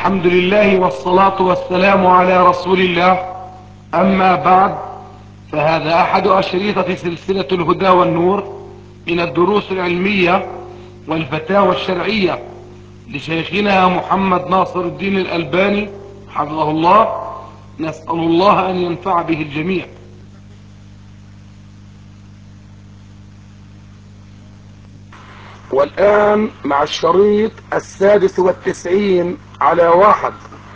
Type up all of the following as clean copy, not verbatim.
الحمد لله والصلاة والسلام على رسول الله. أما بعد، فهذا أحد أشريطة سلسلة الهدى والنور من الدروس العلمية والفتاوى الشرعية لشيخنا محمد ناصر الدين الألباني حفظه الله. نسأل الله أن ينفع به الجميع. والآن مع الشريط 96 على 1.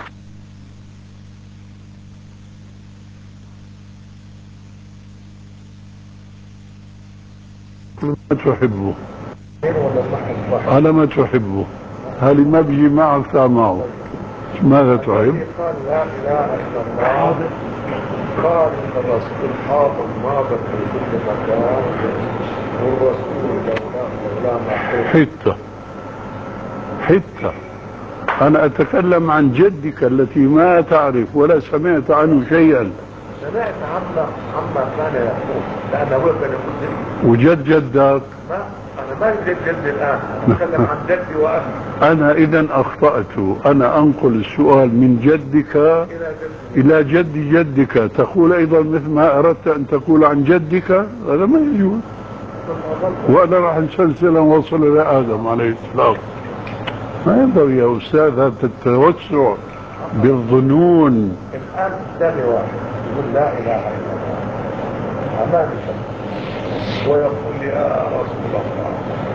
ما تحبه على ما تحبه، هل ما بيجي معك معه؟ ماذا تحب؟ قال لا اله الا الله، قال ان الرسول حاضر ماضر في كل مكان، والرسول لولا ما حتى أنا أتكلم عن جدك التي ما تعرف ولا سمعت عنه شيئا. سمعت عما كان يقول، لأن أبوه كان يقول لي. وجد جدك؟ ما أنا ما يوجد جدي الآن، أتكلم عن جدي وأبي. أنا إذا أخطأت، أنا أنقل السؤال من جدك إلى جد جدك، تقول أيضا مثل ما أردت أن تقول عن جدك، هذا ما يجوز. وأنا راح نسلسل وصل إلى آدم عليه السلام. ما ينبغي يا أستاذ هذا التوسع بالظنون. الآن قدامي واحد يقول لا إله إلا الله أمامي شخص ويقول لي يا رسول الله،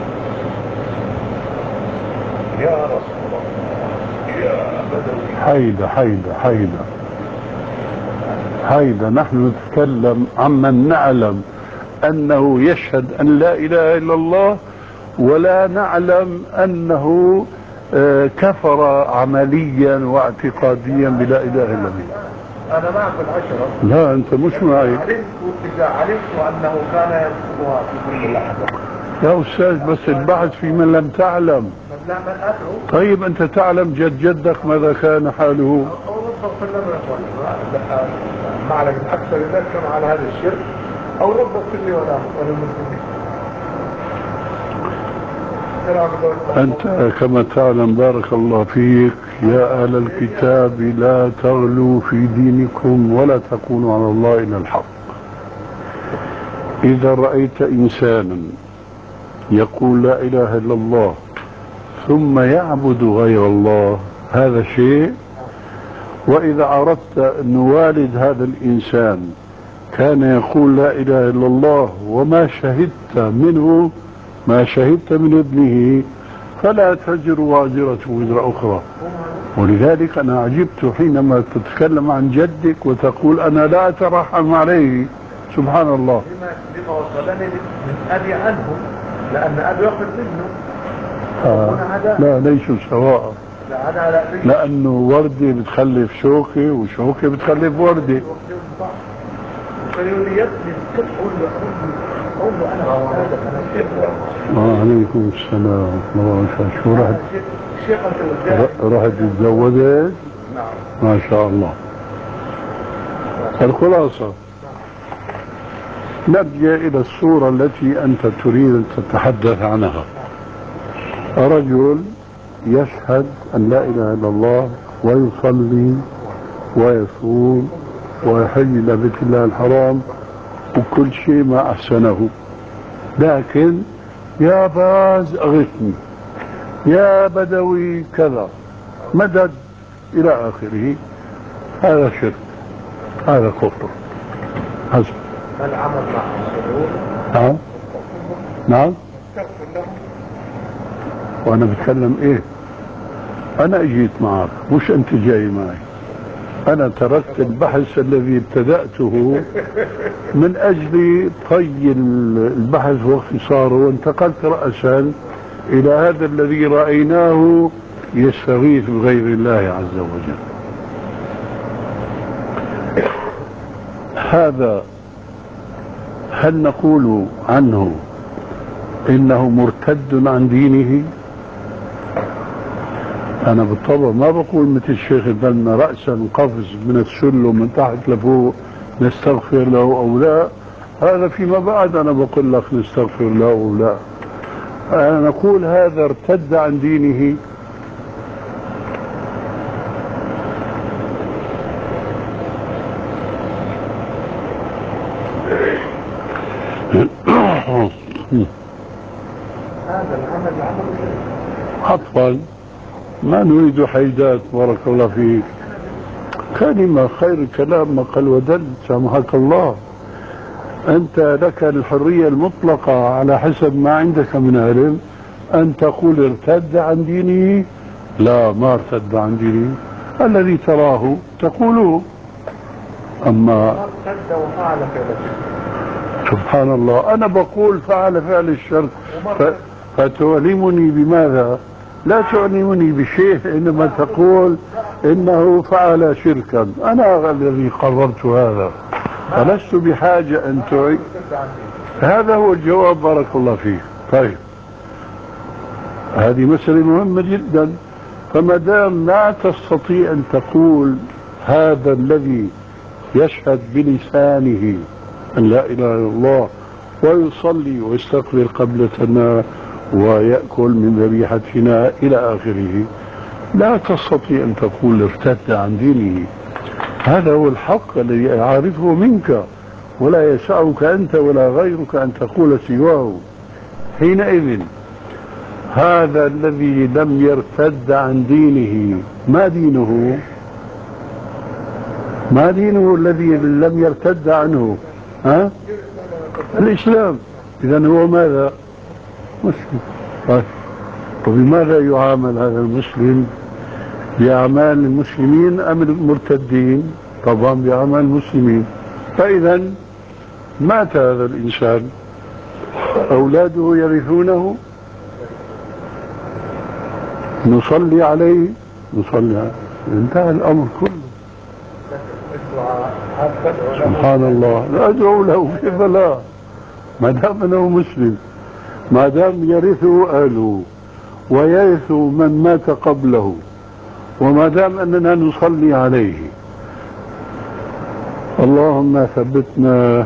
يا رسول الله، يا بدوي. حيدة نحن نتكلم عمن نعلم أنه يشهد أن لا إله إلا الله، ولا نعلم أنه كفر عمليا واعتقاديا بلا إله إلا الله. أنا معك العشرة. لا أنت مش معي. إذا علمت أنه كان يذكرها في كل لحظة. يا أستاذ بس البحث في من لم تعلم. من أدعو. طيب أنت تعلم جدك ماذا كان حاله؟ أو نطبق في النبي يا أخواني. معلم أكثر الناس كانوا على هذا الشرك، أو نطبق في اللي ولا المسلمين. أنت كما تعلم بارك الله فيك يا أهل الكتاب لا تغلوا في دينكم ولا تقولوا على الله إلا الحق. إذا رأيت إنسانا يقول لا إله إلا الله ثم يعبد غير الله هذا شيء، وإذا أردت أن والد هذا الإنسان كان يقول لا إله إلا الله وما شهدت منه ما شهدت من ابنه فلا تزر وازرة وزر أخرى. ولذلك أنا عجبت حينما تتكلم عن جدك وتقول أنا لا أترحم عليه. سبحان الله. لما وصلني من أبي عنه، لأن أبي يأخذ منه. لا ليسوا سواء، لأنه وردة بتخلف شوكة وشوكة بتخلف وردة. عليكم السلام. شو رحت تتزوجت؟ ما شاء الله. الخلاصة نرجع إلى الصورة التي أنت تريد أن تتحدث عنها. رجل يشهد أن لا إله إلا الله ويصلي ويصوم ويحج إلى بيت الله الحرام وكل شيء ما أحسنه، لكن يا باز أغثني، يا بدوي كذا، مدد إلى آخره. هذا شرك، هذا كفر. حسب العمل مع السرور. نعم. وأنا بتكلم إيه؟ أنا أجيت معك مش أنت جاي معي. أنا تركت البحث الذي ابتدأته من أجل طي البحث واختصاره، وانتقلت رأسا إلى هذا الذي رأيناه يستغيث بغير الله عز وجل. هذا هل نقول عنه إنه مرتد عن دينه؟ أنا بالطبع ما بقول مثل الشيخ البنا رأسا قفز من السلم من تحت لفوق نستغفر له أو لا. هذا فيما بعد أنا بقول لك نستغفر له أو لا. أنا نقول هذا ارتد عن دينه. هذا العمل عمل عفوا ما نريد حيدات، بارك الله فيك. كلمة خير الكلام ما قل ودل، سامحك الله. أنت لك الحرية المطلقة على حسب ما عندك من علم أن تقول ارتد عن دينه. لا، ما ارتد عن دينه، الذي تراه تقوله. أما ارتد وفعل فعل الشرك. سبحان الله، أنا بقول فعل فعل الشرك فتؤلمني بماذا؟ لا تؤلمني بشيء، إنما تقول إنه فعل شركا. أنا الذي قررت هذا، فلست بحاجة أن تعيد. هذا هو الجواب، بارك الله فيك. طيب، هذه مسألة مهمة جدا. فما دام لا تستطيع أن تقول هذا الذي يشهد بلسانه أن لا إله إلا الله ويصلي ويستقبل قبلتنا ويأكل من ذبيحتنا إلى آخره، لا تستطيع أن تقول ارتد عن دينه. هذا هو الحق الذي أعرفه منك، ولا يسعك أنت ولا غيرك أن تقول سواه. حينئذ هذا الذي لم يرتد عن دينه ما دينه؟ ما دينه الذي لم يرتد عنه؟ ها؟ الإسلام. إذن هو ماذا؟ مسلم. طيب، وبماذا يعامل هذا المسلم؟ بأعمال المسلمين أم المرتدين؟ طبعا بأعمال المسلمين. فإذا مات هذا الإنسان، أولاده يرثونه، نصلي عليه، نصلي عليه، انتهى الأمر كله. سبحان الله، ندعو له، كيف لا؟ ما دام انه مسلم، ما دام يرثه اهله ويرث من مات قبله، وما دام اننا نصلي عليه. اللهم ثبتنا.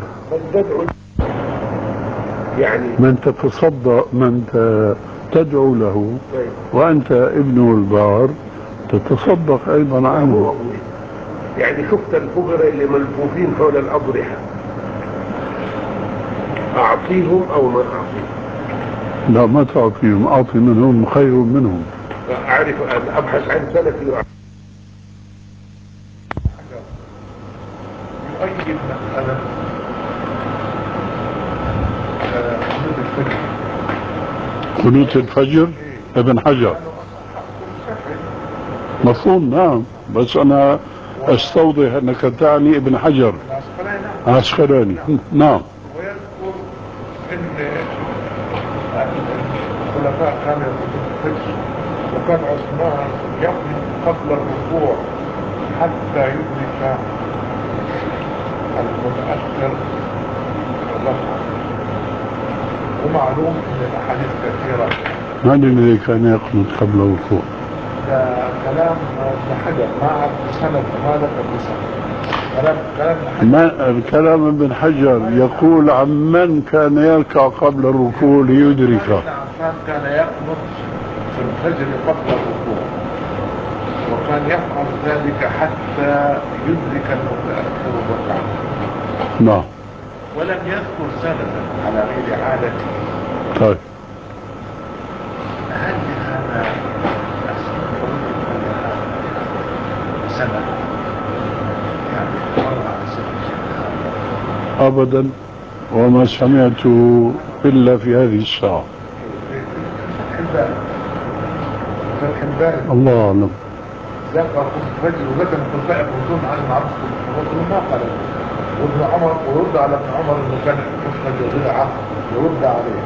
يعني من تتصدق، من تدعو له وانت ابنه البار تتصدق ايضا عنه. يعني شفت الفقراء اللي ملفوفين حول الأضرحة، أعطيهم أو ما أعطيهم؟ لا، ما تعطيهم، أعطي منهم خير منهم. أعرف أن أبحث عن سلفي يؤيد مسألة قنوت الفجر ابن حجر مفهوم. نعم، بس أنا أستوضح أنك تعني ابن حجر عسقلاني. نعم. ويذكر أن الخلفاء كانوا يقولون الفجر، وكان عثمان يقف قبل الركوع حتى يدرك المتأخر الركعة. ومعلوم أن الأحاديث كثيرة. من الذي كان يقنط قبل الركوع؟ ده كلام ابن حجر، ما أعرف سند ما ذكر بسند. كلام ابن حجر. الكلام ابن حجر يقول عن من كان يركع قبل الركوع ليدركه. كان يقنط في الفجر قبل الركوع، وكان يفعل ذلك حتى يدرك المتأخر الركعة. نعم. ولم يذكر سندا على غير عادته. طيب، هل هذا سنة يعني مرة على سنة؟ أبدا، وما سمعته إلا في هذه الساعة. فتح الباري الله أعلم. ذكر الفجر وذكر الخلفاء يقولون عن العبد ما قال. وابن عمر ويرد على ابن عمر انه كان الفجر بدعة، يرد عليه.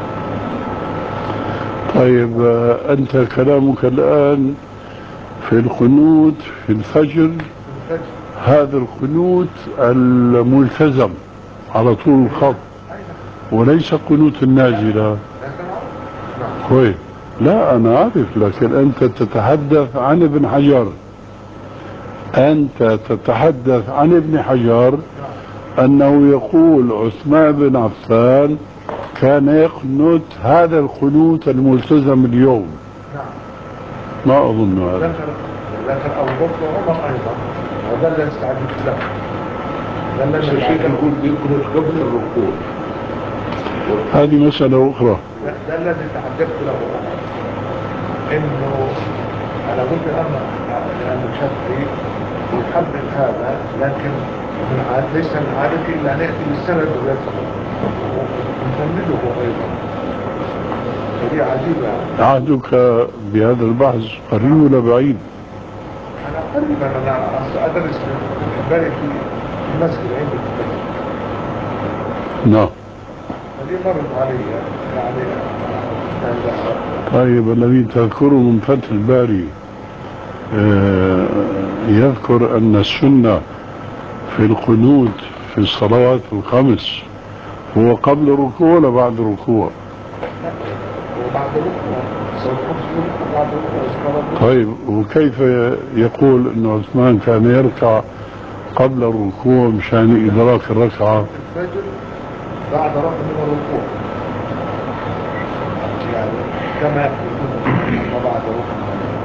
طيب، أنت كلامك الآن في القنوت في الفجر، هذا القنوت الملتزم على طول الخط، وليس قنوت النازلة. كويس. لا، أنا أعرف، لكن أنت تتحدث عن ابن حجر. أنت تتحدث عن ابن حجر أنه يقول عثمان بن عفان كان يقنت هذا القنوت الملتزم اليوم. ما أظن هذا. لكن أبو بكر وعمر أيضا، وده اللي يستعد له. ده اللي يقول بيقنت قبل الركوع. هذه مسألة أخرى. ده الذي تعجبت له انه انا قلت انا لانه شافعي يحبب هذا، لكن من عادة ليس من عادتي الا ان ياتي بالسند ويدخل ونفنده ايضا. هذه عجيبه. عهدك بهذا البحث قريب ولا بعيد؟ انا قريبا انا ادرس في بالي في المسجد عندي في المسجد. نعم. هذه مرت علي يعني. طيب الذي تذكره من فتح الباري يذكر أن السنة في القنوت في الصلوات الخمس هو قبل الركوع ولا بعد الركوع؟ وبعد الركوع بعد الركوع. طيب وكيف يقول أن عثمان كان يركع قبل الركوع مشان إدراك الركعة؟ الفجر بعد رفع من الركوع يعني كما يقول بعد ركوع،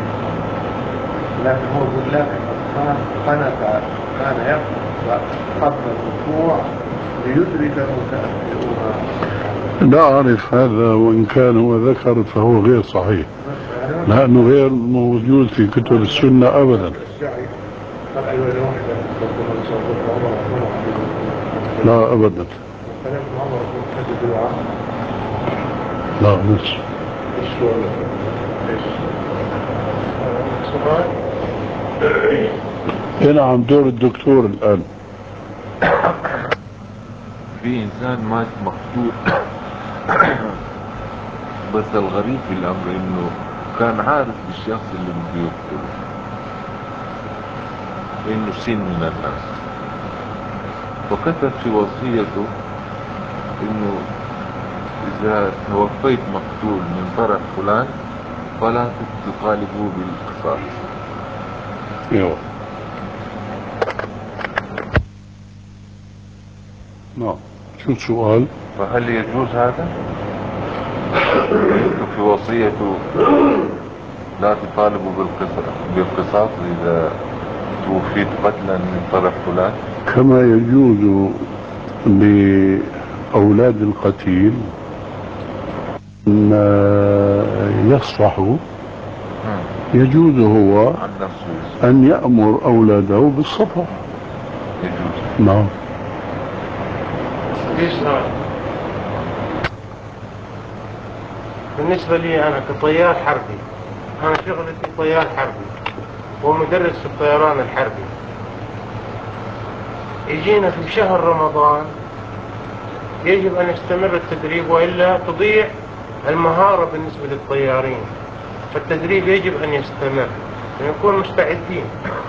لكن هو يقول لك عثمان كان يرفع قبل الركوع ليدرك المتأخرون. لا أعرف هذا، وإن كان هو ذكر فهو غير صحيح لأنه غير موجود في كتب السنة أبدا. لا أبدا. لا نفس. هنا عم دور الدكتور الآن. في إنسان مات مقتول بس الغريب في الأمر إنه كان عارف بالشخص اللي بيقتله إنه سن من الناس، وكتب في وصيته إنه إذا توفيت مقتول من طرف فلان فلا تطالبوا بالقصاص. ايوه نعم. شو السؤال؟ فهل يجوز هذا؟ يكتب في وصيته لا تطالبوا بالقصاص إذا توفيت قتلا من طرف فلان، كما يجوز لأولاد القتيل أن يصفحوا، يجوز هو عن نفسه أن يأمر أولاده بالصفح. يجوز. نعم. بالنسبة لي أنا كطيار حربي، أنا شغلتي طيار حربي ومدرس في الطيران الحربي. يجينا في شهر رمضان يجب أن يستمر التدريب وإلا تضيع المهارة بالنسبة للطيارين، فالتدريب يجب أن يستمر ونكون مستعدين.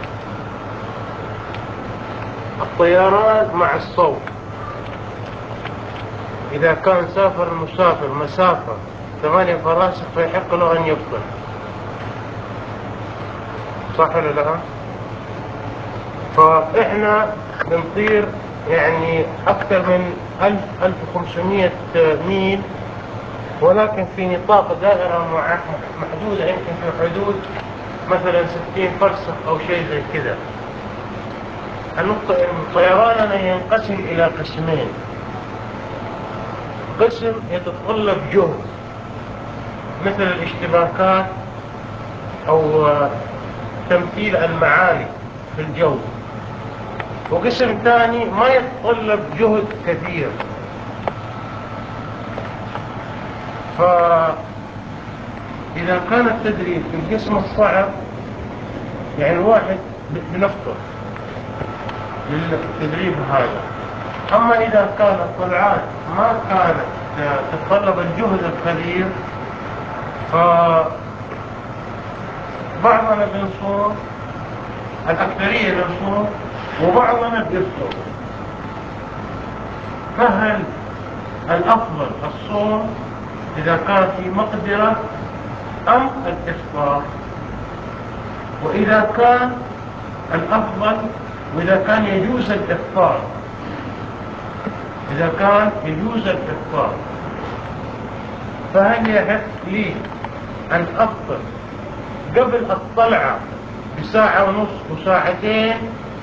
الطيران مع الصوت، إذا كان سافر المسافر مسافة 8 فراسخ فيحق له أن يفطر، صح ولا لا؟ فإحنا بنطير يعني أكثر من 1500 ميل، ولكن في نطاق دائرة محدودة، يمكن في حدود مثلا 60 فرسخ أو شيء زي كذا. طيراننا ينقسم إلى قسمين: قسم يتطلب جهد مثل الاشتباكات أو تمثيل المعالي في الجو، وقسم ثاني ما يتطلب جهد كثير. فإذا كان التدريب في القسم الصعب يعني الواحد بنفطر للتدريب هذا. أما إذا كانت الطلعات ما كانت تتطلب الجهد الكبير فبعضنا بنصوم، الأكثرية بنصوم وبعضنا بيفطر. فهل الأفضل الصوم إذا كان في مقدرة أم الإفطار؟ وإذا كان الأفضل وإذا كان يجوز الإفطار، إذا كان يجوز الإفطار فهل يحق لي أن أفطر قبل الطلعة بساعة ونص وساعتين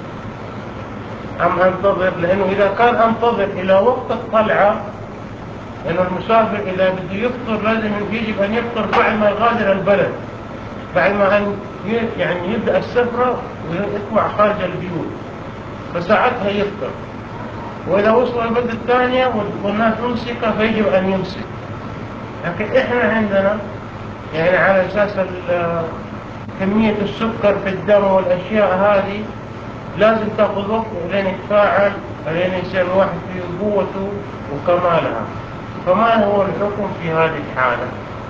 أم أنتظر؟ لأنه إذا كان أنتظر إلى وقت الطلعة لأنه المسافر إذا بده يفطر لازم يجب أن يفطر بعد ما يغادر البلد، بعد ما أن يعني يبدأ السفرة ويطلع خارج البيوت، فساعتها يفطر. وإذا وصل البلد الثانية والناس ممسكة فيجب أن يمسك. لكن إحنا عندنا يعني على أساس كمية السكر في الدم والأشياء هذه لازم تأخذ وقت لين يتفاعل، لين يصير الواحد في قوته وكمالها. فما هو الحكم في هذه الحالة؟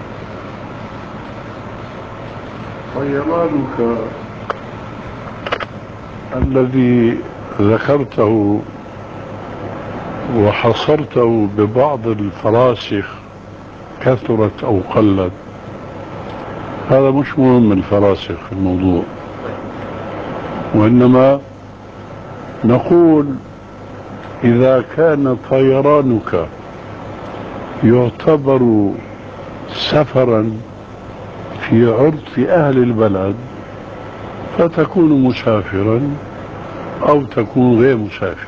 طيرانك الذي ذكرته وحصرته ببعض الفراسخ كثرت أو قلت، هذا مش مهم الفراسخ في الموضوع، وإنما نقول إذا كان طيرانك يعتبر سفرا في عرف أهل البلد فتكون مسافرا أو تكون غير مسافر.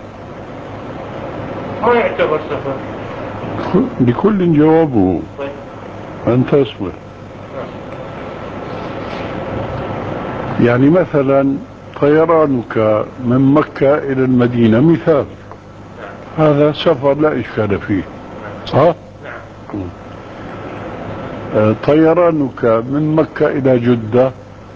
ما يعتبر سفر؟ لكل جوابه. طيب. أنت اصبر. يعني مثلا طيرانك من مكة إلى المدينة مثال، هذا سفر لا إشكال فيه، صح؟ طيرانك من مكة إلى جدة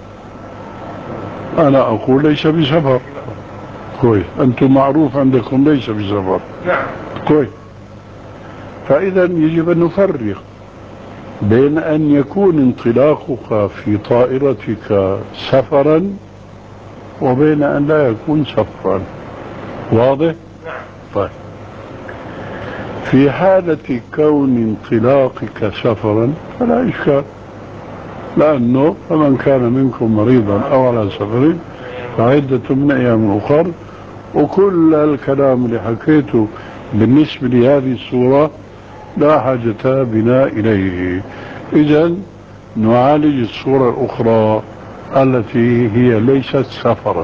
أنا أقول ليس بسفر. كويس، أنتم معروف عندكم ليس بسفر. نعم. كويس، فإذا يجب أن نفرق بين أن يكون انطلاقك في طائرتك سفرا وبين أن لا يكون سفرا. واضح؟ نعم. طيب، في حالة كون انطلاقك سفرا فلا إشكال، لأنه فمن كان منكم مريضا أو على سفر فعدة من أيام أخر، وكل الكلام اللي حكيته بالنسبة لهذه الصورة لا حاجة بنا إليه. إذن نعالج الصورة الأخرى التي هي ليست سفرا.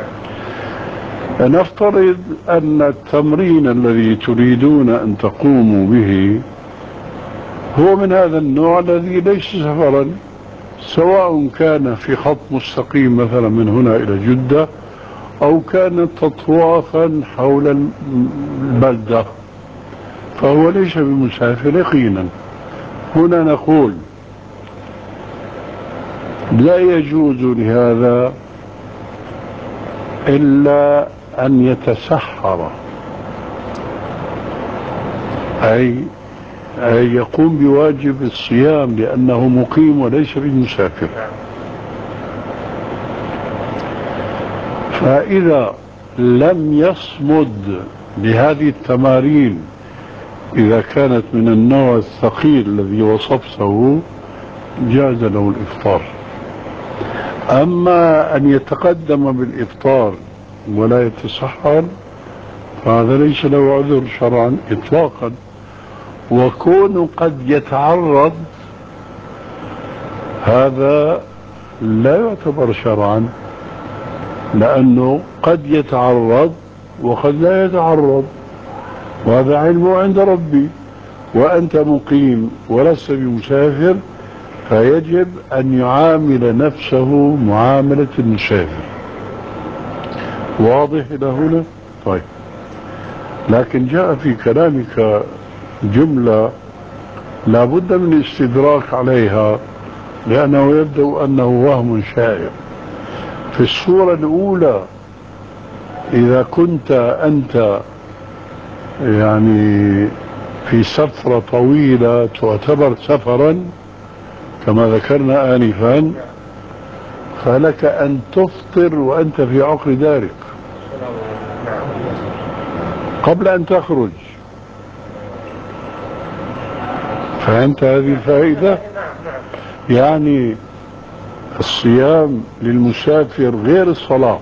نفترض أن التمرين الذي تريدون أن تقوموا به هو من هذا النوع الذي ليس سفرا، سواء كان في خط مستقيم مثلا من هنا إلى جدة أو كانت تطوافا حول البلدة، فهو ليس بمسافر يقينا. هنا نقول لا يجوز لهذا إلا أن يتسحر، أي يقوم بواجب الصيام لأنه مقيم وليس بمسافر. فإذا لم يصمد لهذه التمارين إذا كانت من النوع الثقيل الذي وصفته جاز له الإفطار. أما أن يتقدم بالإفطار ولا يتسحر فهذا ليس له عذر شرعا إطلاقا. وكون قد يتعرض هذا لا يعتبر شرعا، لأنه قد يتعرض وقد لا يتعرض، وهذا علمه عند ربي، وأنت مقيم ولست بمسافر فيجب أن يعامل نفسه معاملة المسافر. واضح إلى هنا؟ طيب، لكن جاء في كلامك جملة لا بد من الاستدراك عليها، لأنه يبدو أنه وهم شائع. في الصورة الأولى إذا كنت أنت يعني في سفرة طويلة تعتبر سفرا كما ذكرنا آنفا، فلك أن تفطر وأنت في عقر دارك قبل أن تخرج. فهمت هذه الفائدة؟ يعني الصيام للمسافر غير الصلاة.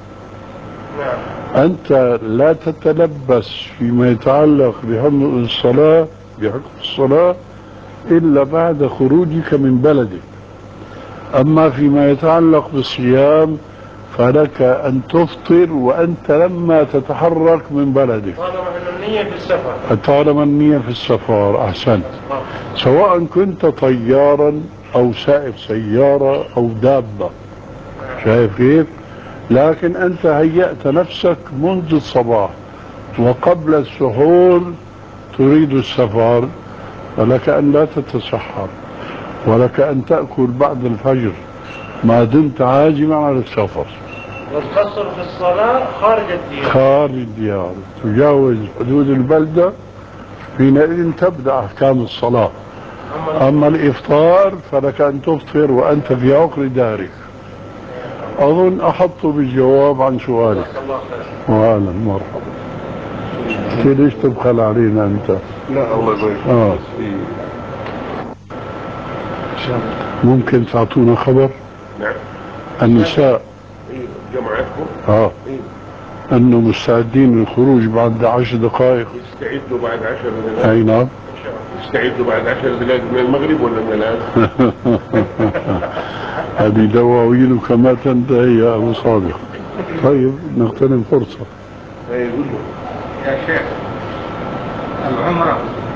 أنت لا تتلبس فيما يتعلق بحكم الصلاة إلا بعد خروجك من بلدك. أما فيما يتعلق بالصيام فلك أن تفطر وأنت لما تتحرك من بلدك طالما أن النية في السفر. طالما النية في السفر. أحسنت. سواء كنت طيارا أو سائق سيارة أو دابة، شايف كيف؟ لكن أنت هيأت نفسك منذ الصباح وقبل السحور تريد السفر، فلك أن لا تتسحر ولك أن تأكل بعد الفجر ما دمت عازما على السفر. والقصر في الصلاة خارج الديار. خارج الديار، تجاوز حدود البلدة حينئذ تبدأ أحكام الصلاة. أما الإفطار فلك أن تفطر وأنت في عقر دارك. أظن أحط بالجواب عن سؤالك. وأهلا مرحبا. ليش تبخل علينا أنت؟ لا الله يبارك فيك. ممكن تعطونا خبر؟ نعم. النساء جمعتكم أنه مستعدين للخروج بعد 10 دقائق. يستعدوا بعد 10 دقائق. أي نعم. يستعدوا بعد 10 دقائق من المغرب ولا من الآن؟ هذه دواوين كما تنتهي يا أبو صادق. طيب نغتنم فرصة. يا شيخ، العمرة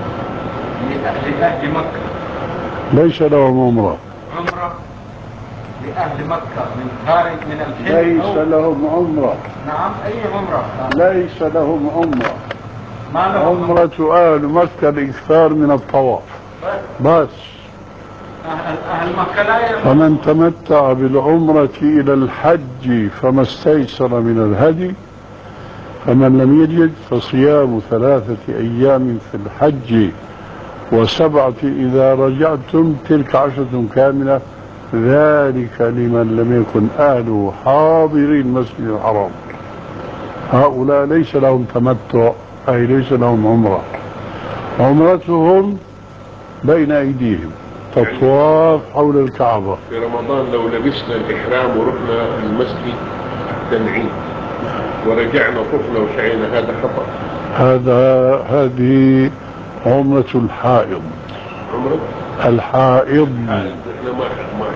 لأهل مكة ليس لهم عمرة. عمرة لأهل مكة من خارج من الحج. ليس لهم عمرة. نعم، أي عمرة؟ ليس لهم عمرة. ما لهم عمرة أهل مكة الإكثار من الطواف بس. أهل مكة لا يعمرون. فمن تمتع بالعمرة إلى الحج فما استيسر من الهدي، فمن لم يجد فصيام 3 أيام في الحج و7 إذا رجعتم تلك 10 كاملة، ذلك لمن لم يكن أهله حاضري المسجد الحرام. هؤلاء ليس لهم تمتع، أي ليس لهم عمرة. عمرتهم بين أيديهم تطواف حول الكعبة. في رمضان لو لبسنا الإحرام ورحنا المسجد تنعيم ورجعنا طفنا وسعينا، هذا خطأ. هذه عمرة الحائض. عمرة الحائض. احنا ما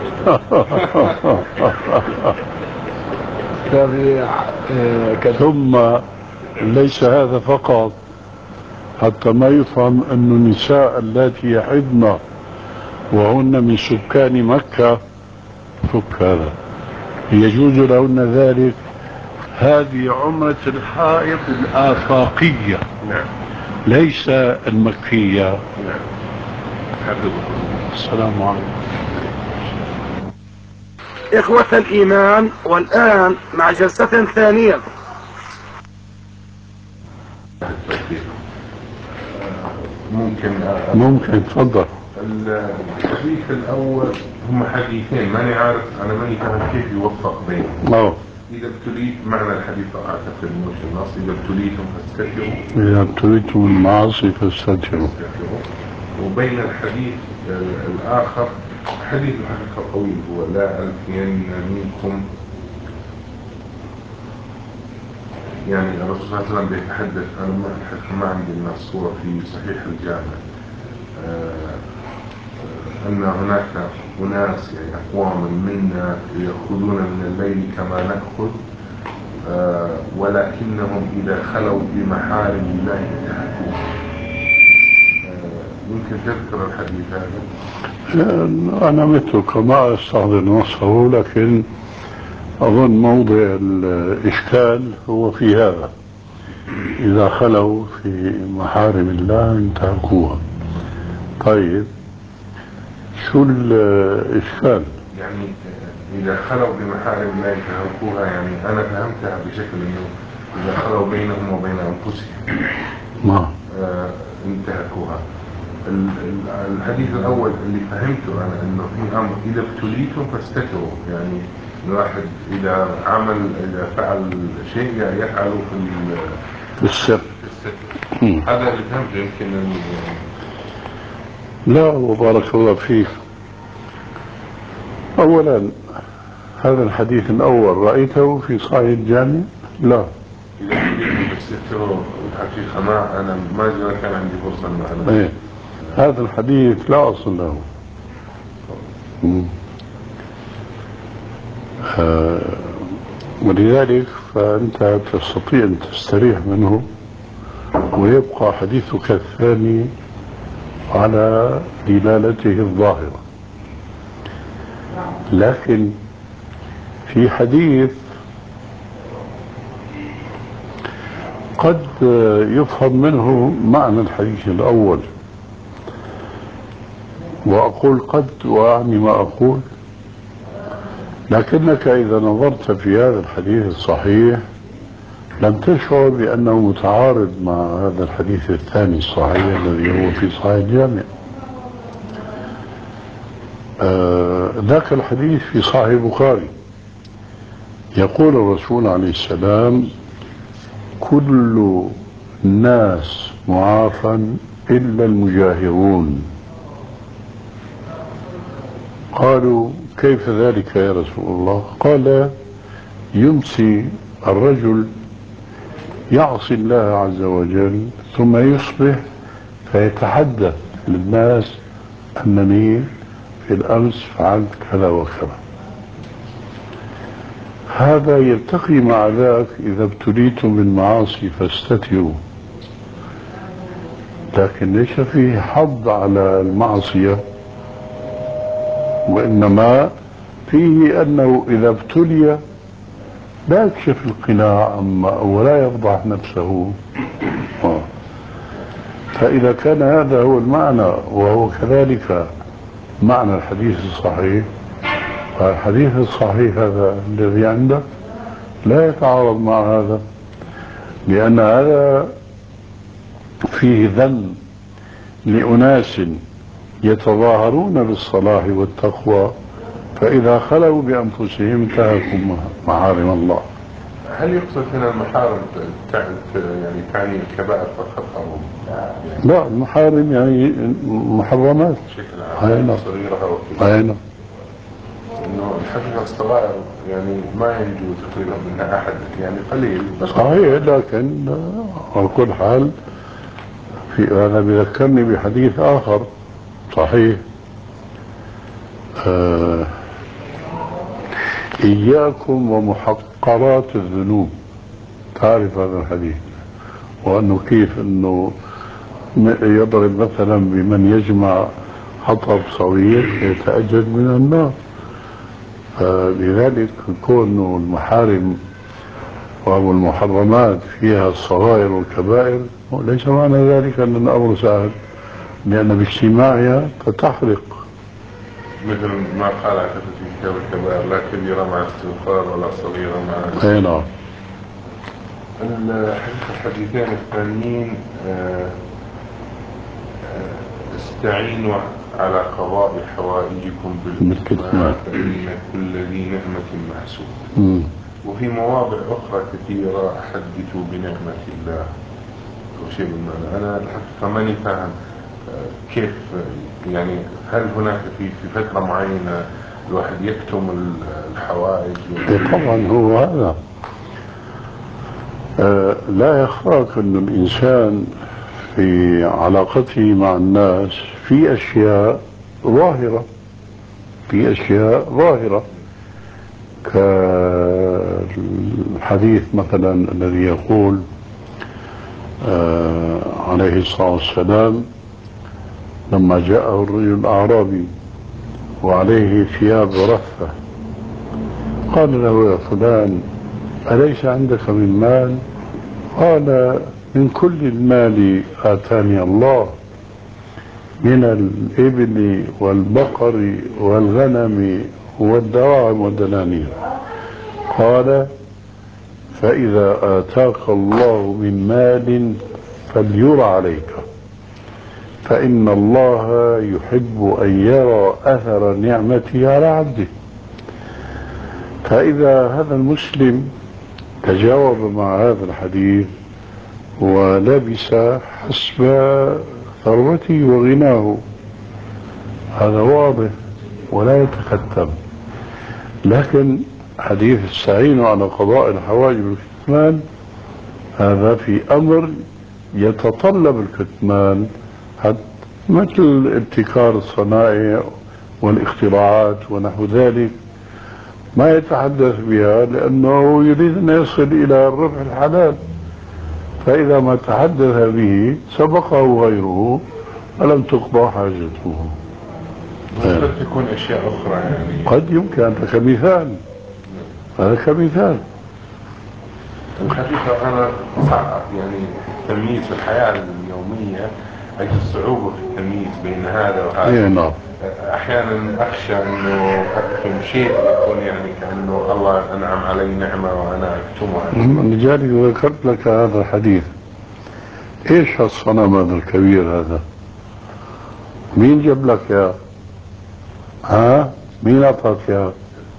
ثم ليس هذا فقط، حتى ما يفهم أن النساء اللاتي يحضن وهن من سكان مكة فك هذا يجوز لهن ذلك. هذه عمرة الحائض الآفاقية. نعم. ليس المكية. نعم. السلام عليكم. إخوة الإيمان، والآن مع جلسة ثانية. ممكن تفضل. الحديث الأول هم حديثين ماني عارف، أنا ماني فاهم كيف يوفق بينهم. إذا ابتليت معنى الحديث أعتقد مش النص، إذا ابتليتم فاستتروا. إذا ابتليتم المعاصي فاستتروا. وبين الحديث الآخر حديث الحقيقة طويل، هو لا ألفين منكم، يعني الرسول صلى الله عليه وسلم بيتحدث، أنا ما عندي الصورة في صحيح الجامع، أن هناك أناس يعني أقوام منا يأخذون من الليل كما نأخذ، ولكنهم إذا خلوا بمحارم الله ينتهكون. يمكن تذكر الحديث هذا؟ أنا مثلك ما أستحضر نصه، لكن أظن موضع الإشكال هو في هذا، إذا خلوا في محارم الله انتهكوها. طيب شو الإشكال؟ يعني إذا خلوا بمحارم الله انتهكوها، يعني أنا فهمتها بشكل إنه إذا خلوا بينهم وبين أنفسهم انتهكوها. الحديث الأول اللي فهمته أنا إنه في أمر إذا ابتليتم فاستتروا، يعني الواحد إذا فعل شيء يفعله في السر. هذا اللي فهمته. يمكن لا، وبارك الله فيك. أولا هذا الحديث الأول رأيته في صحيح الجامع؟ لا. إذا ابتليتم فاستتروا الحقيقة أنا ما كان عندي فرصة المعلومة. هذا الحديث لا أصل له. ولذلك فأنت تستطيع أن تستريح منه ويبقى حديثك الثاني على دلالته الظاهرة. لكن في حديث قد يفهم منه معنى الحديث الأول، وأقول قد وأعني ما أقول، لكنك إذا نظرت في هذا الحديث الصحيح لم تشعر بأنه متعارض مع هذا الحديث الثاني الصحيح الذي هو في صحيح الجامع. ذاك الحديث في صحيح البخاري يقول الرسول عليه السلام: كل الناس معافى إلا المجاهرون. قالوا: كيف ذلك يا رسول الله؟ قال: يمسي الرجل يعصي الله عز وجل ثم يصبح فيتحدث للناس أنني في الأمس فعلت كذا وكذا. هذا يلتقي مع ذاك: إذا ابتليتم بالمعاصي فاستتروا. لكن ليس فيه حض على المعصية، وإنما فيه أنه إذا ابتلي لا يكشف القناع ولا يفضح نفسه. فإذا كان هذا هو المعنى وهو كذلك معنى الحديث الصحيح، فالحديث الصحيح هذا الذي عندك لا يتعارض مع هذا، لأن هذا فيه ذم لأناس يتظاهرون بالصلاح والتقوى، فإذا خلوا بأنفسهم انتهكوا محارم الله. هل يقصد هنا المحارم يعني تعني الكبائر فقط أو يعني؟ لا، المحارم يعني محرمات بشكل عام، صغيرة أو كبيرة. أين إنه الحقيقة الصغائر يعني ما ينجو تقريبا منها أحد، يعني قليل. صحيح، لكن على كل حال هذا بيذكرني بحديث آخر صحيح. إياكم ومحقرات الذنوب. تعرف هذا الحديث، وأنه كيف أنه يضرب مثلا بمن يجمع حطب صغير يتأجج من النار. فلذلك كون المحارم أو المحرمات فيها الصغائر والكبائر ليس معنى ذلك أن الأمر سهل، لأن باجتماعها فتحرق. مثل ما قال اعتقد في كتاب الكبائر: لا كبيرة مع استغفار ولا صغيرة مع. أي نعم. الحديثين الثانيين: استعينوا على قضاء حوائجكم بالكتمان فإن كل ذي نعمة محسوب. وفي مواضع أخرى كثيرة: حدثوا بنعمة الله وشيء من المعنى. أنا الحقيقة ماني فاهم كيف، يعني هل هناك في فترة معينة الواحد يكتم الحوائج؟ طبعا هو هذا. لا يخفاك أن الإنسان في علاقته مع الناس في أشياء ظاهرة، كالحديث مثلا الذي يقول عليه الصلاة والسلام لما جاءه الرجل الأعرابي وعليه ثياب رثة قال له: يا فلان، أليس عندك من مال؟ قال: من كل المال آتاني الله، من الإبل والبقر والغنم والدراهم والدنانير. قال: فإذا آتاك الله من مال فليرى عليك، فإن الله يحب أن يرى أثر نعمته على عبده. فإذا هذا المسلم تجاوب مع هذا الحديث ولبس حسب ثروته وغناه، هذا واضح ولا يتكتم. لكن حديث استعينوا على قضاء الحوائج بالكتمان هذا في أمر يتطلب الكتمان، مثل ابتكار الصنائع والاختراعات ونحو ذلك، ما يتحدث بها لأنه يريد أن يصل إلى الربح الحلال، فإذا ما تحدث به سبقه غيره ولم تقضى حاجته. قد تكون أشياء أخرى يعني. قد يمكن، هذا كمثال، هذا كمثال. الحقيقة أنا صعب يعني التمييز في الحياة اليومية، أجد صعوبة في التمييز بين هذا وهذا. نعم. أحيانا أخشى أنه أكتم شيء يكون يعني كأنه الله أنعم علي نعمة وأنا أكتمها. لذلك ذكرت لك هذا الحديث. إيش هالصنم هذا الكبير هذا؟ مين جاب لك يا؟ ها؟ مين أعطاك يا؟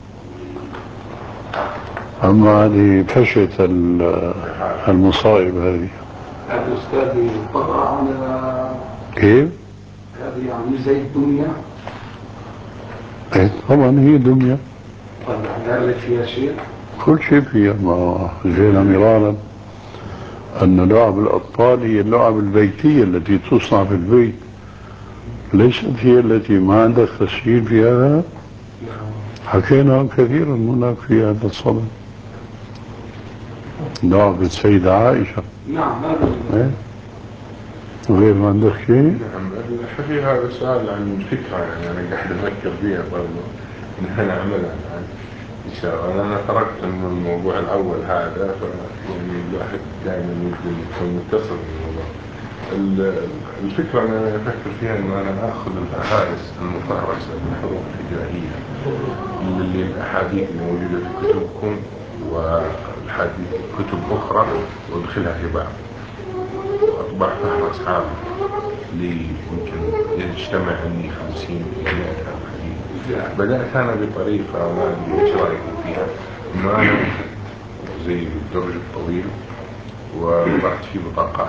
أما هذه فشت المصائب هذه. هذا أستاذي طبعا على كيف؟ هذه يعني زي الدنيا. إيه طبعا هي دنيا. طبعا قال لك فيها شيء؟ كل شيء فيها، ما جينا مرارا أن لعب الأطفال هي اللعب البيتية التي تصنع في البيت، ليست هي التي ما عندك تسجيل في هذا. حكينا كثيرا هناك في هذا الصدد. لعب السيدة عائشة. نعم هذا. غير ما عندك شيء؟ نعم الحقيقة هذا سؤال عن الفكرة يعني أنا قاعد أفكر فيها برضه إن أنا أعملها يعني إن شاء الله. أنا تركت من الموضوع الأول هذا، يعني الواحد دائما يمكن يكون متصل بالموضوع. الفكرة أنا أفكر فيها إنه أنا آخذ الأحاديث المفهرسة بالحروف الهجائية اللي الأحاديث الموجودة في كتبكم والحديث كتب أخرى وأدخلها في بعض وأطبع فهرس عام اللي يمكن يجتمع عندي 50 إلى 100 حديث. بدأت أنا بطريقة ما أدري إيش رأيكم فيها، إنه أنا زي الدرج الطويل ووضعت فيه بطاقات،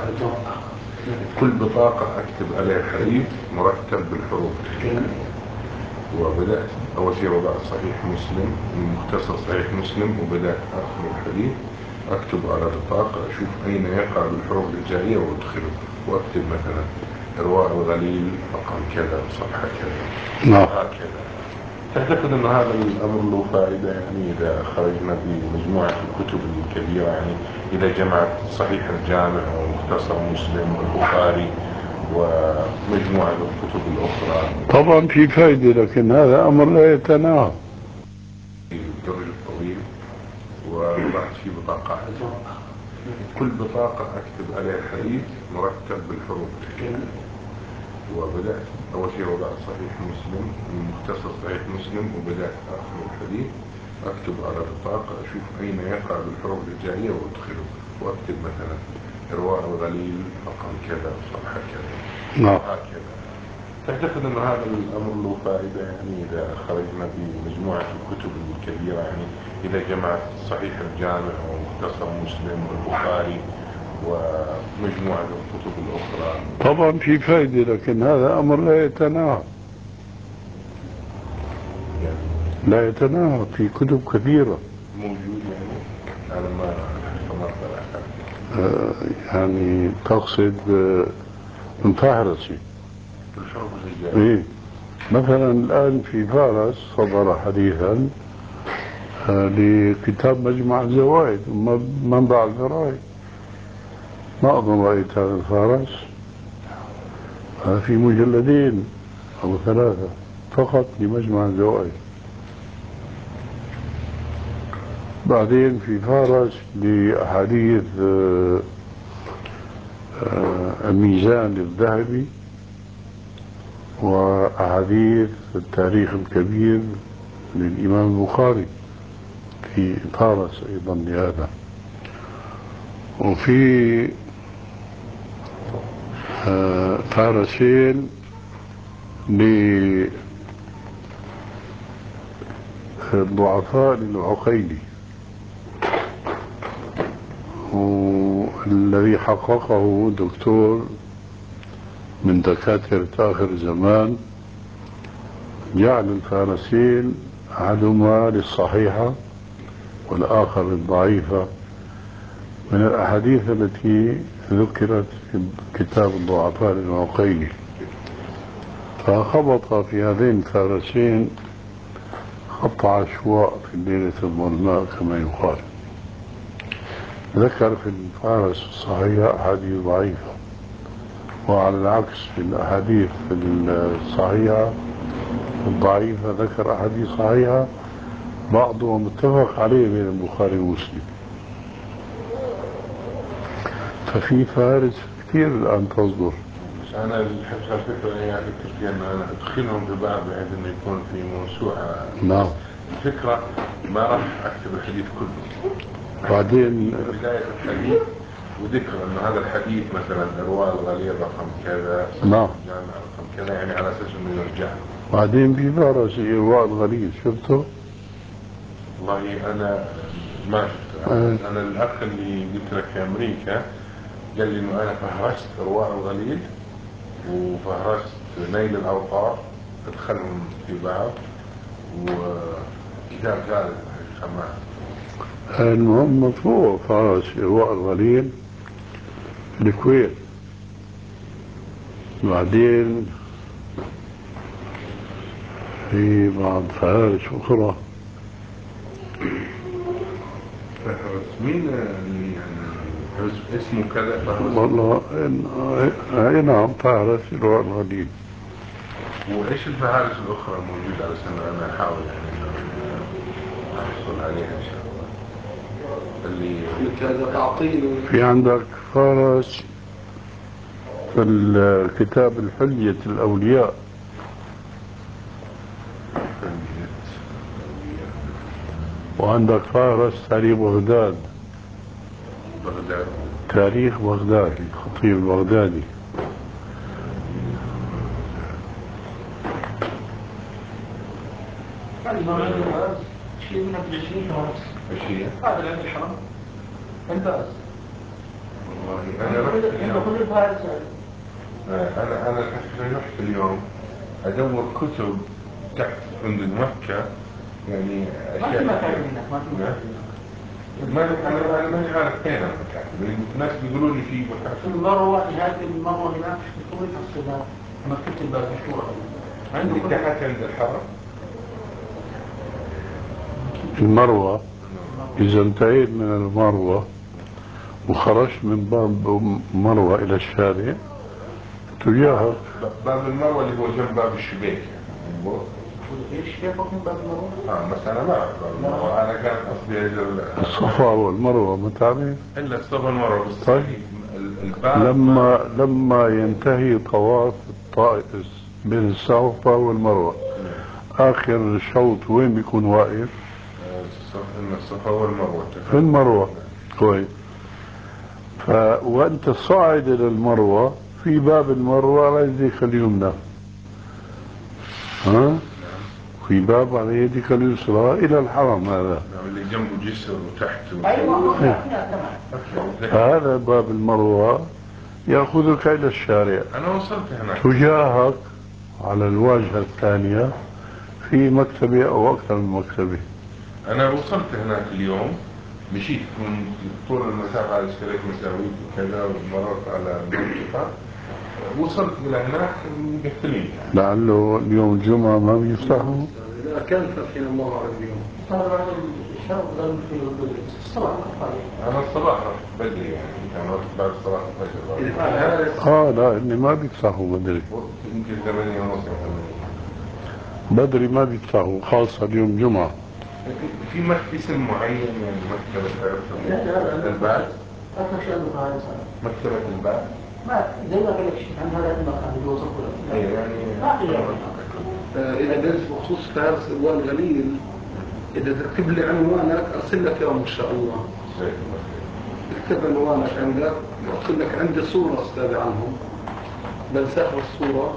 كل بطاقة أكتب عليها حديث مرتب بالحروف الهجائية. وبدأت أول شيء وضعت صحيح مسلم من مختصر صحيح مسلم، وبدأت أخذ الحديث أكتب على البطاقة أشوف أين يقع بالحروف الهجائية وأدخله، وأكتب مثلا إرواء الغليل رقم كذا صفحة كذا وهكذا. تعتقد أن هذا الأمر له فائدة يعني إذا خرجنا بمجموعة الكتب الكبيرة، يعني إذا جمعت صحيح الجامع ومختصر مسلم والبخاري ومجموعة الكتب الأخرى؟ طبعا في فائدة، لكن هذا أمر لا يتناهى. الدرج الطويل ووضعت فيه بطاقات، كل بطاقة أكتب عليها حديث مرتب بالحروف الهجائية. وبدأت أول شيء وضعت صحيح مسلم من مختصر صحيح مسلم، وبدأت أخذ الحديث أكتب على البطاقة أشوف أين يقع بالحروف الهجائية وأدخله، وأكتب مثلا إرواء الغليل رقم كذا صفحة كذا وهكذا. تعتقد أن هذا الأمر له فائدة يعني إذا خرجنا بمجموعة الكتب الكبيرة، يعني إذا جمعت صحيح الجامع ومختصر مسلم والبخاري ومجموعة الكتب الأخرى؟ طبعا في فائدة، لكن هذا أمر لا يتناهى، لا يتناهى في كتب كثيرة موجود يعني. أنا ما طلعت يعني تقصد من فهرسي الحروف الهجائية. إيه؟ مثلا الآن في فارس صدر حديثا لكتاب مجمع الزوائد منبع الفرائد، ما أظن رأيت هذا الفارس، هذا في مجلدين أو 3 فقط لمجمع الزوائد. بعدين في فارس لأحاديث الميزان للذهبي، وأحاديث التاريخ الكبير للإمام البخاري في فارس أيضا لهذا. وفي فارسين للضعفاء للعقيلي، والذي حققه دكتور من دكاترة آخر الزمان، جعل الفارسين أحدهما للصحيحة والآخر للضعيفة من الأحاديث التي ذكرت في كتاب الضعفاء للعقيلي، فخبط في هذين الفارسين قطع عشواء في الليلة الظلماء كما يقال. ذكر في الفهرس الصحيحة أحاديث ضعيفة، وعلى العكس في الأحاديث الصحيحة الضعيفة ذكر أحاديث صحيحة بعضها متفق عليه بين البخاري ومسلم. ففي فهارس كثير الآن تصدر. أنا الحقيقة الفكرة يعني فكرت فيها أن أنا أدخلهم في بعض بحيث أنه يكون في موسوعة. نعم. الفكرة ما راح أكتب الحديث كله. بعدين بداية الحديث وذكر أن هذا الحديث مثلا إرواء الغليل رقم كذا، نعم، جامع رقم كذا، يعني على أساس أنه يرجع. بعدين في فهرس إرواء الغليل شفته؟ والله أنا ما شفته. أنا الأخ اللي قلت لك في أمريكا قال لي إنه أنا فهرست إرواء الغليل وفهرست نيل الأوطار، أدخلهم في بعض، وكتاب ثالث الحقيقة ما. المهم مطبوع فهرس إرواء الغليل في الكويت. بعدين في بعض فهارس أخرى. فهرس مين اللي يعني اسمه كذا فهرس؟ والله أي نعم فهرس إرواء الغليل. وإيش الفهارس الأخرى الموجودة على سنة أنا أحاول يعني أحصل عليها إن شاء الله. اللي تعطيل. في عندك فهرس في الكتاب الحلية الأولياء. وعندك فهرس تاريخ بغداد. تاريخ بغداد الخطيب البغدادي. شيء من الشيء هذا اللي عند الحرم الباس. والله أنا رحت اليوم. أنا رحت اليوم أدور كتب تحت فندق مكة، يعني أشياء ما أنا ماني عارف فين الناس بيقولوا لي في المروة هذه المروة هناك في كل الصلاة مكتبة الباب مشهورة اللي تحت عند الحرم. المروة إذا انتهيت من المروة وخرجت من باب مروة إلى الشارع تجاهك باب المروة اللي هو جنب باب الشبيك يعني. ايش كيف من باب المروة؟ بس أنا ما أعرف باب المروة. أنا كان قصدي الصفا والمروة ما تعرف؟ إلا الصفا والمروة بس. طيب الباب لما ينتهي طواف الطائف بين الصفا والمروة آخر الشوط وين بيكون واقف؟ الصفا والمروة في المروة. كويس. وأنت صاعد إلى المروة في باب المروة على يديك اليمنى، ها؟ في باب على يديك اليسرى إلى الحرم هذا. اللي جنبه جسر وتحت. فهذا باب المروة يأخذك إلى الشارع. أنا وصلت هناك. تجاهك على الواجهة الثانية في مكتبة أو أكثر من مكتبة. أنا وصلت هناك اليوم، مشيت من طول المسافة على اشتريت مساويت وكذا ومررت على المنطقة، وصلت إلى هناك مقفلين. لعله اليوم الجمعة ما بيفتحوا؟ لا كان فاتحين الله على اليوم. طبعا الشرط غير في الصباح. أنا الصباح رحت بدري يعني كان رحت بعد صلاة الفجر. لا إني ما بيفتحوا بدري. يمكن 8:30 بدري ما بيفتحوا خاصة اليوم جمعة. في اسم معين يعني مكتبة البعث؟ مكتبة البعث؟ ما زي ما قال لك عن هذا المكان اللي وصفه لك. ايوه يعني اذا درس بخصوص فارس ابوان غليل، اذا تكتب لي عنوانك ارسل لك يوم ان شاء الله. اكتب عنوانك عندك ارسل لك عندي صورة استاذ عنهم، بنسخ الصورة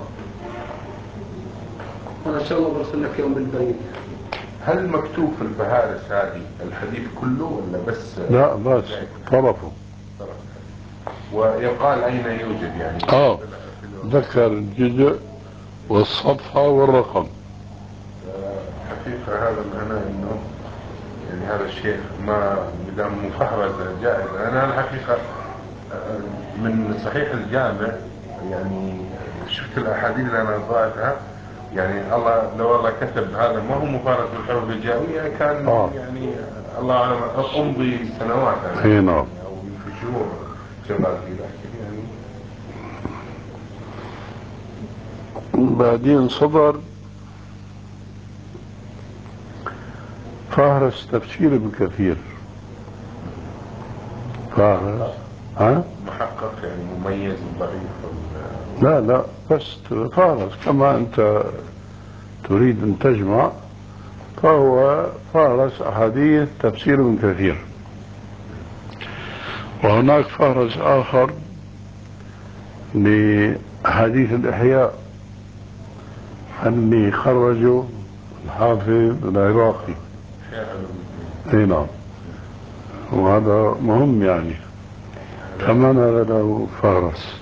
وانا ان شاء الله برسل لك يوم بالبريد. هل مكتوب في الفهارس هذه الحديث كله ولا بس؟ لا بس طرفه. ويقال أين يوجد يعني؟ ذكر الجزء والصفحة والرقم. حقيقة هذا معناه إنه يعني هذا الشيخ ما بدام مفهرسة جائزة. أنا الحقيقة من صحيح الجامع يعني شفت الأحاديث اللي أنا قرأتها يعني الله لو الله كتب هذا ما هو مفارق بالحروب الهجائية كان يعني الله أعلم أمضي سنوات يعني نعم أو في شهور شغال فيه، لكن يعني بعدين صدر فهرس تفسير ابن كثير. فهرس محقق يعني مميز وضعيف لا لا بس فهرس كما أنت تريد أن تجمع، فهو فهرس أحاديث تفسير ابن كثير. وهناك فهرس آخر لحديث الإحياء اللي خرجه الحافظ العراقي. اي نعم، وهذا مهم يعني كمان هذا له فهرس.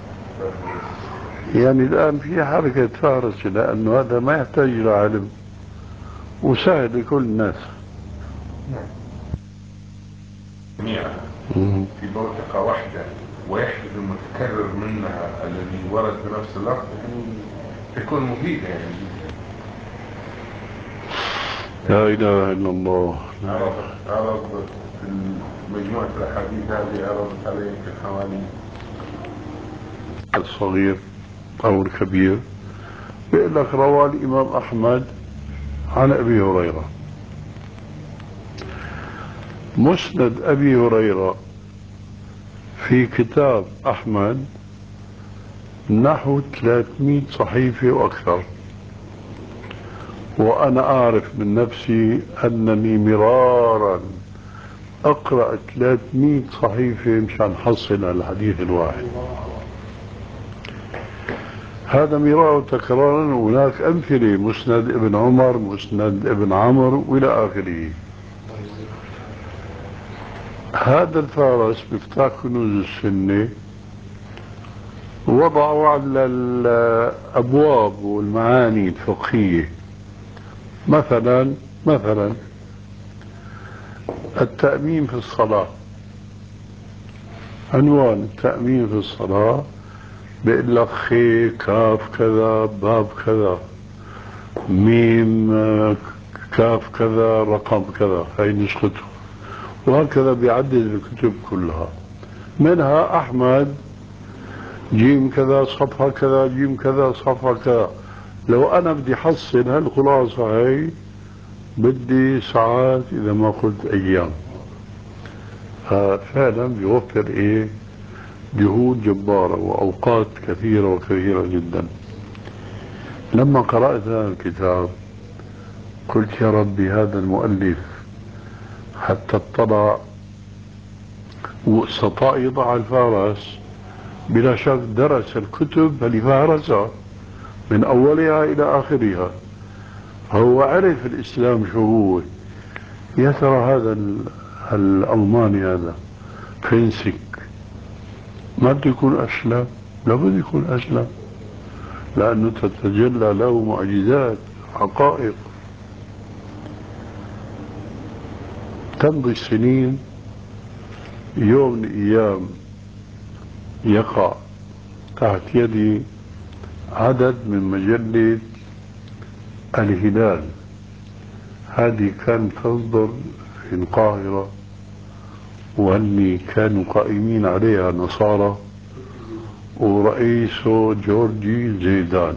يعني الآن في حركة فهرس لأنه هذا ما يحتاج إلى علم وسهل لكل الناس. جميعا في بوتقة واحدة ويحدث المتكرر منها الذي ورد بنفس اللفظ يعني تكون مفيدة يعني. لا إله إلا الله. عرض في مجموعة الأحاديث هذه عرضت عليه في حوالي الصغير أو الكبير، بيقول لك روى الإمام أحمد عن أبي هريرة. مسند أبي هريرة في كتاب أحمد نحو 300 صحيفة وأكثر، وأنا أعرف من نفسي أنني مرارا أقرأ 300 صحيفة مشان أحصل على الحديث الواحد. هذا مرارا وتكرارا. هناك أمثلة، مسند ابن عمر، مسند ابن عمرو وإلى آخره. هذا الفارس مفتاح كنوز السنة وضعوا على الأبواب والمعاني الفقهية. مثلا التأمين في الصلاة، عنوان التأمين في الصلاة بيقول لك خي كاف كذا باب كذا ميم كاف كذا رقم كذا، هاي نسخته. وهكذا بيعدد الكتب كلها، منها أحمد جيم كذا صفحة كذا جيم كذا صفحة كذا. لو أنا بدي حصل هالخلاصة هاي بدي ساعات إذا ما قلت أيام. ففعلا بيوفر جهود جبارة وأوقات كثيرة وكثيرة جدا. لما قرأت هذا الكتاب قلت يا ربي هذا المؤلف حتى اطلع واستطاع يضع الفارس، بلا شك درس الكتب اللي فهرسها من أولها إلى آخرها، هو عرف الإسلام شو هو. يا ترى هذا الألماني هذا فرنسيك ما بده يكون أسلم؟ لابد يكون أسلم، لأنه تتجلى له معجزات حقائق. تمضي السنين، يوم من الأيام يقع تحت يدي عدد من مجلة الهلال. هذه كانت تصدر في القاهرة، واللي كانوا قائمين عليها نصارى ورئيسه جورجي زيدان.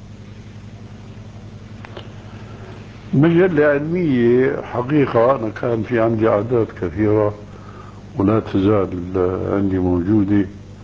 مجلة علمية حقيقة. أنا كان في عندي أعداد كثيرة ولا تزال عندي موجودة،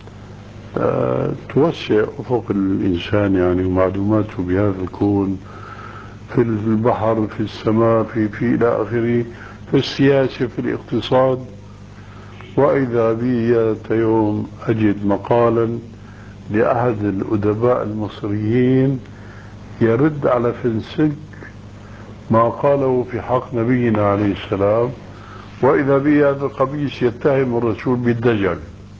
توسع أفق الإنسان يعني ومعلوماته بهذا الكون، في البحر، في السماء، في إلى آخره، في السياسة، في الاقتصاد. وإذا بي ذات يوم أجد مقالا لأحد الأدباء المصريين يرد على فنسك ما قاله في حق نبينا عليه السلام، وإذا بي هذا القميص يتهم الرسول بالدجل.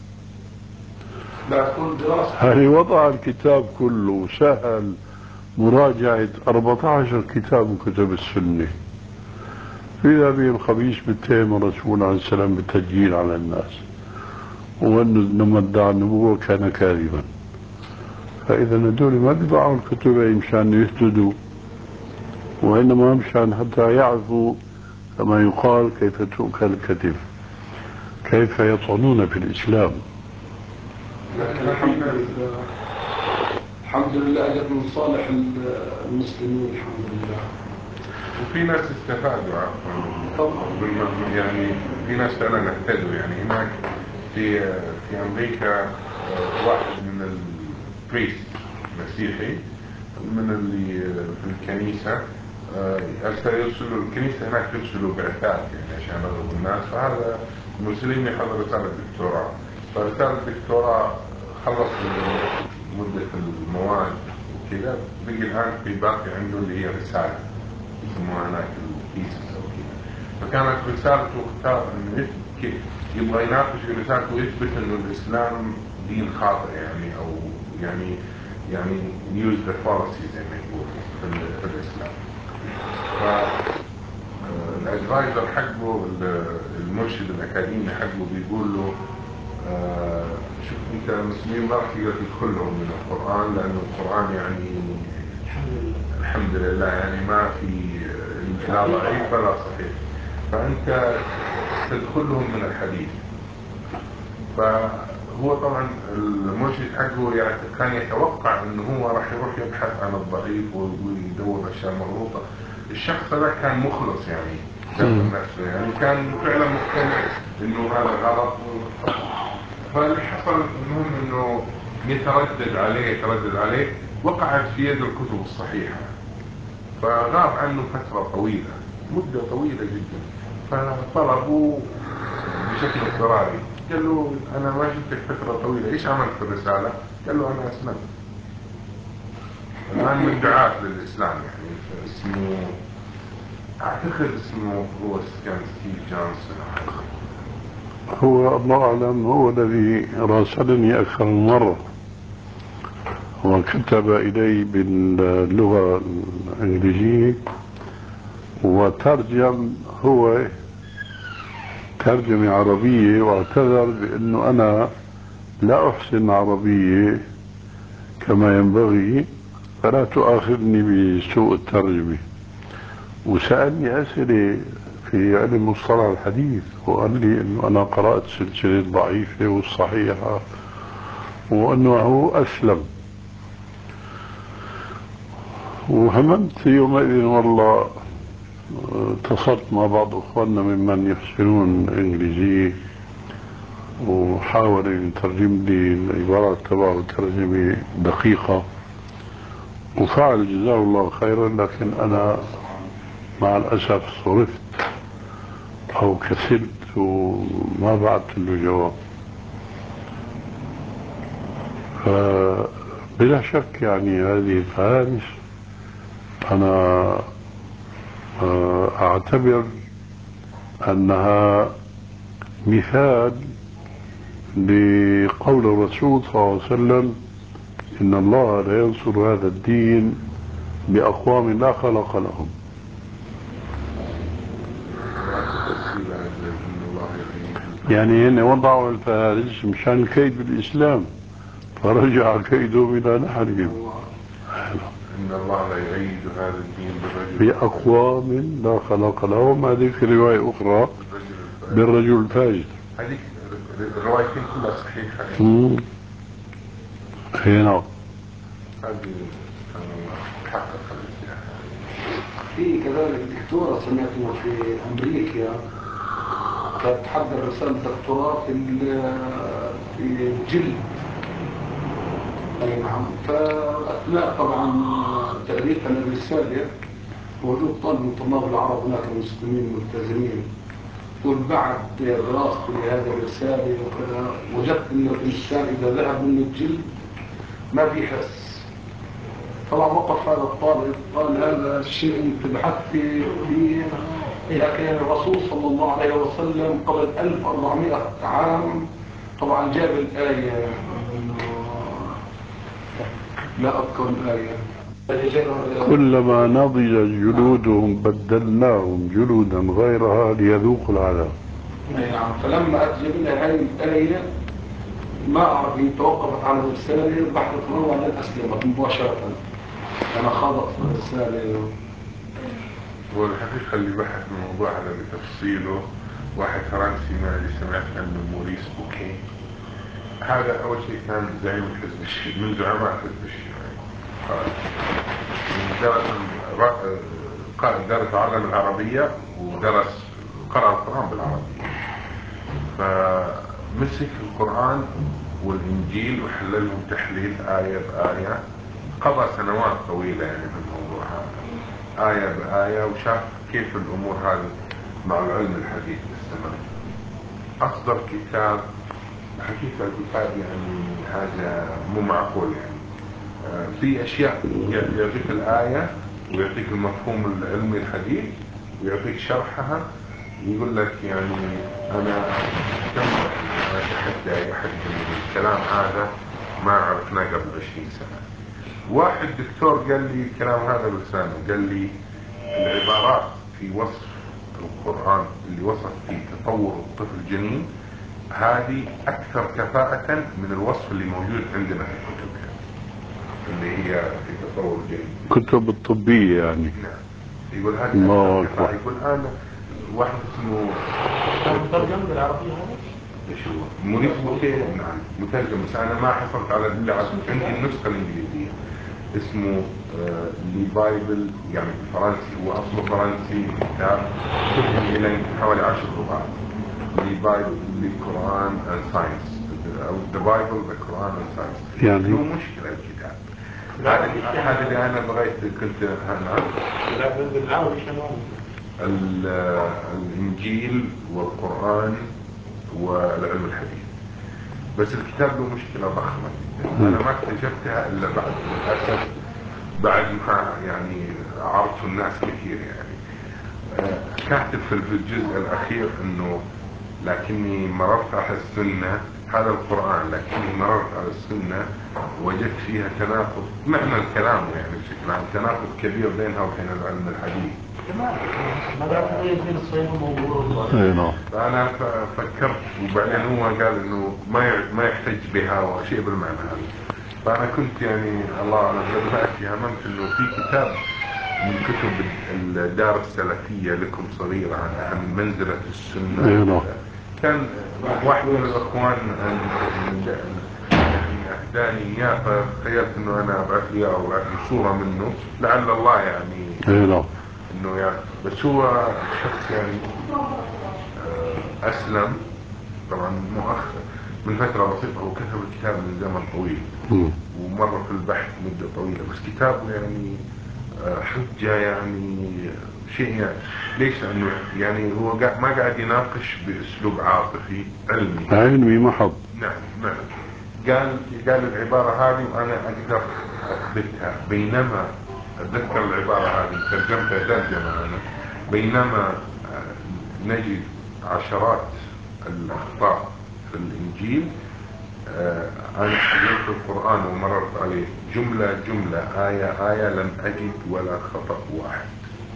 هل وضع الكتاب كله سهل مراجعة 14 كتاب من كتب السنة، إذا به الخبيث بيتهم الرسول عليه السلام بالتدجيل على الناس، وأنه لما ادعى النبوة كان كاذبا. فإذا هدول ما بيبيعوا الكتب مشان يسجدوا، وإنما مشان حتى يعرفوا كما يقال كيف تؤكل الكتف، كيف يطعنون في الإسلام. لكن الحمد لله أجد من صالح المسلمين الحمد لله. وفي ناس استفادوا طبعا، يعني في ناس فعلا اهتدوا. يعني هناك في أمريكا واحد من البريست مسيحي من اللي في الكنيسة يرسلوا الكنيسة هناك، يرسلوا بعثات يعني عشان يغربوا الناس. فهذا المسلم يحضر رسالة دكتوراه، فرسالة الدكتوراه خلص مدة المواد وكذا، بقي الآن في باقي عنده اللي هي رسالة يسموها هناك الثيسس أو كذا. فكانت رسالته اختار إنه يبغى يناقش في رسالته ويثبت إنه الإسلام دين خاطئ يعني، أو يعني use the fallacy زي ما يقولوا في الإسلام. فالأدفايزر حقه المرشد الأكاديمي حقه بيقول له شوف أنت المسلمين ما راح تقدر تدخل لهم من القرآن، لأنه القرآن يعني الحمد لله يعني ما في لا ضعيف ولا صحيح، فأنت تدخل لهم من الحديث. فهو طبعا المرشد حقه يعني كان يتوقع انه هو راح يروح يبحث عن الضعيف ويدور اشياء مغلوطه. الشخص هذا كان مخلص يعني نفسه، يعني كان فعلا مقتنع انه هذا غلط. فاللي حصل المهم انه يتردد عليه وقعت في يد الكتب الصحيحه، فغاب عنه فتره طويله، مده طويله جدا. فطلبوا بشكل اضطراري، قال له أنا ما شفتك فترة طويلة، إيش عملت في الرسالة؟ قال له أنا أسلمت. الآن من دعاة للإسلام يعني، اسمه أعتقد اسمه هو كان ستيف جونسون. هو الله أعلم هو الذي راسلني أكثر من مرة وكتب إلي باللغة الإنجليزية وترجم هو ترجمة عربية، واعتذر بأنه أنا لا أحسن عربية كما ينبغي فلا تؤاخذني بسوء الترجمة، وسألني أسئلة في علم مصطلح الحديث وقال لي أنه أنا قرأت سلسلة ضعيفة والصحيحة وأنه هو أسلم. وهممت يومئذ والله اتصلت مع بعض أخواننا ممن يحسنون الإنجليزية وحاول أن يترجم لي العبارات تبعه ترجمة دقيقة وفعل جزاه الله خيرا، لكن أنا مع الأسف صرفت أو كسلت وما بعثت له جواب. فبلا شك يعني هذه الفهارس أنا أعتبر أنها مثال لقول الرسول صلى الله عليه وسلم إن الله لا ينصر هذا الدين بأقوام لا خلق لهم. يعني هن وضعوا الفهارس مشان الكيد بالإسلام فرجع كيدهم إلى نحرهم. إن الله لا يعيد هذا الدين بأقوام لا خلق لهم. هذيك رواية أخرى بالرجل الفاجر. هذيك الروايتين كلها صحيحة. نعم. هذه حقق في كذلك دكتورة سمعتها في أمريكا كانت تحضر رسالة دكتوراه في الجلد. أي نعم. فأثناء طبعا تأليفها للرسالة وجود طالب من طلاب العرب هناك المسلمين ملتزمين، وبعد دراستي لهذه الرسالة وكذا وجدت أن الإنسان إذا ذهب منه الجلد ما بيحس. طبعا وقف هذا الطالب قال هذا الشيء انت بحثت فيه، لكن الرسول صلى الله عليه وسلم قبل 1400 عام طبعا جاب الآية، لا أذكر الآية، كلما نضجت جلودهم بدلناهم جلودا غيرها ليذوقوا العذاب. نعم. فلما أتجب لها هذه الآية ما أعرف إن توقفت عنه الرسالة بعد الله لن أسلمت مباشرة. أنا خاضت الرسالة. والحقيقة اللي بحث الموضوع هذا بتفصيله واحد فرنسي سمعت عنه موريس بوكيه. هذا أول شيء كان زعيم الحزب الشيوعي من زعماء الحزب الشيوعي. درس علم العربية ودرس قرأ القرآن بالعربية، فمسك القرآن والإنجيل وحللهم تحليل آية بآية. قضى سنوات طويلة يعني في الموضوع هذا آية بآية، وشاف كيف الأمور هذه مع العلم الحديث بالزمن. أصدر كتاب. حقيقة الكتاب يعني حاجة مو معقول يعني. في أشياء يعطيك الآية ويعطيك المفهوم العلمي الحديث ويعطيك شرحها، يقول لك يعني أنا أتحدى أحد الكلام هذا ما عرفناه قبل 20 سنة. واحد دكتور قال لي الكلام هذا بلسانه، قال لي العبارات في وصف القرآن اللي وصف فيه تطور الطفل الجنين هذه أكثر كفاءة من الوصف اللي موجود عندنا في الكتب يعني. اللي هي في تطور الجنين كتب الطبية يعني. نعم. يقول هذه أكثر كفاءة. يقول أنا واحد اسمه مترجم بالعربية هذا؟ ايش هو؟ موريس بوكيه. نعم مترجم، بس أنا ما حصلت على إلا عندي النسخة الإنجليزية. اسمه لي بايبل يعني بالفرنسي، هو أصله فرنسي. كتاب ترجم إلى حوالي 10 لغات. لي بايبل للقرآن and science، أو the Bible the Quran and science. يعني له مشكلة الكتاب. هذا اللي أنا بغيت كنت هنا. لا بالعربي شنو؟ الإنجيل والقرآن والعلم الحديث. بس الكتاب له مشكلة ضخمة جدا، أنا ما اكتشفتها إلا بعد للأسف بعد ما يعني عرفت الناس كثير يعني. كاتب في الجزء الأخير إنه لكني مررت على السنة، هذا القرآن لكني مررت على السنة وجدت فيها تناقض، معنى الكلام يعني بشكل عام تناقض كبير بينها وبين العلم الحديث. فأنا فكرت، وبعدين هو قال إنه ما يحتج بها وشيء بالمعنى هذا. فأنا كنت يعني الله أعلم دلوقتي هممت إنه في كتاب من كتب الدار السلفية لكم صغيرة عن منزلة السنة. كان واحد من الأخوان أهداني إياه، فتخيلت إنه أنا أبعث لي أو أبعث لي صورة منه لعل الله يعني إنه يعني. بس هو شخص يعني أسلم طبعا مؤخر من فترة بسيطة، هو كتب الكتاب من زمن طويل ومر في البحث مدة طويلة، بس كتابه يعني حجة يعني شيء يعني. ليش؟ لأنه يعني هو ما قاعد يناقش بأسلوب عاطفي علمي محض. نعم. قال العبارة هذه وأنا أقدر أثبتها، بينما أتذكر العبارة هذه ترجمتها ترجمة أنا، بينما نجد عشرات الأخطاء في الإنجيل، أنا حللت القرآن ومررت عليه جملة آية لم أجد ولا خطأ واحد.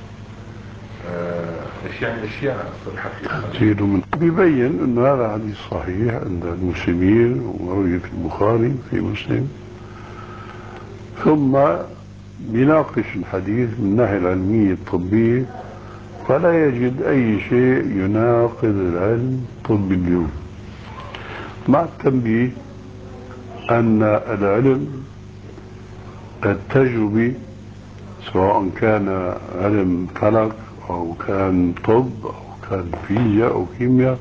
أشياء في الحقيقة بيبين أن هذا حديث صحيح عند المسلمين ومروي في البخاري في مسلم، ثم بيناقش الحديث من الناحية العلمية الطبية فلا يجد أي شيء يناقض العلم الطبي اليوم، مع التنبيه أن العلم التجربي سواء كان علم فلك أو كان طب أو كان فيزياء أو كيمياء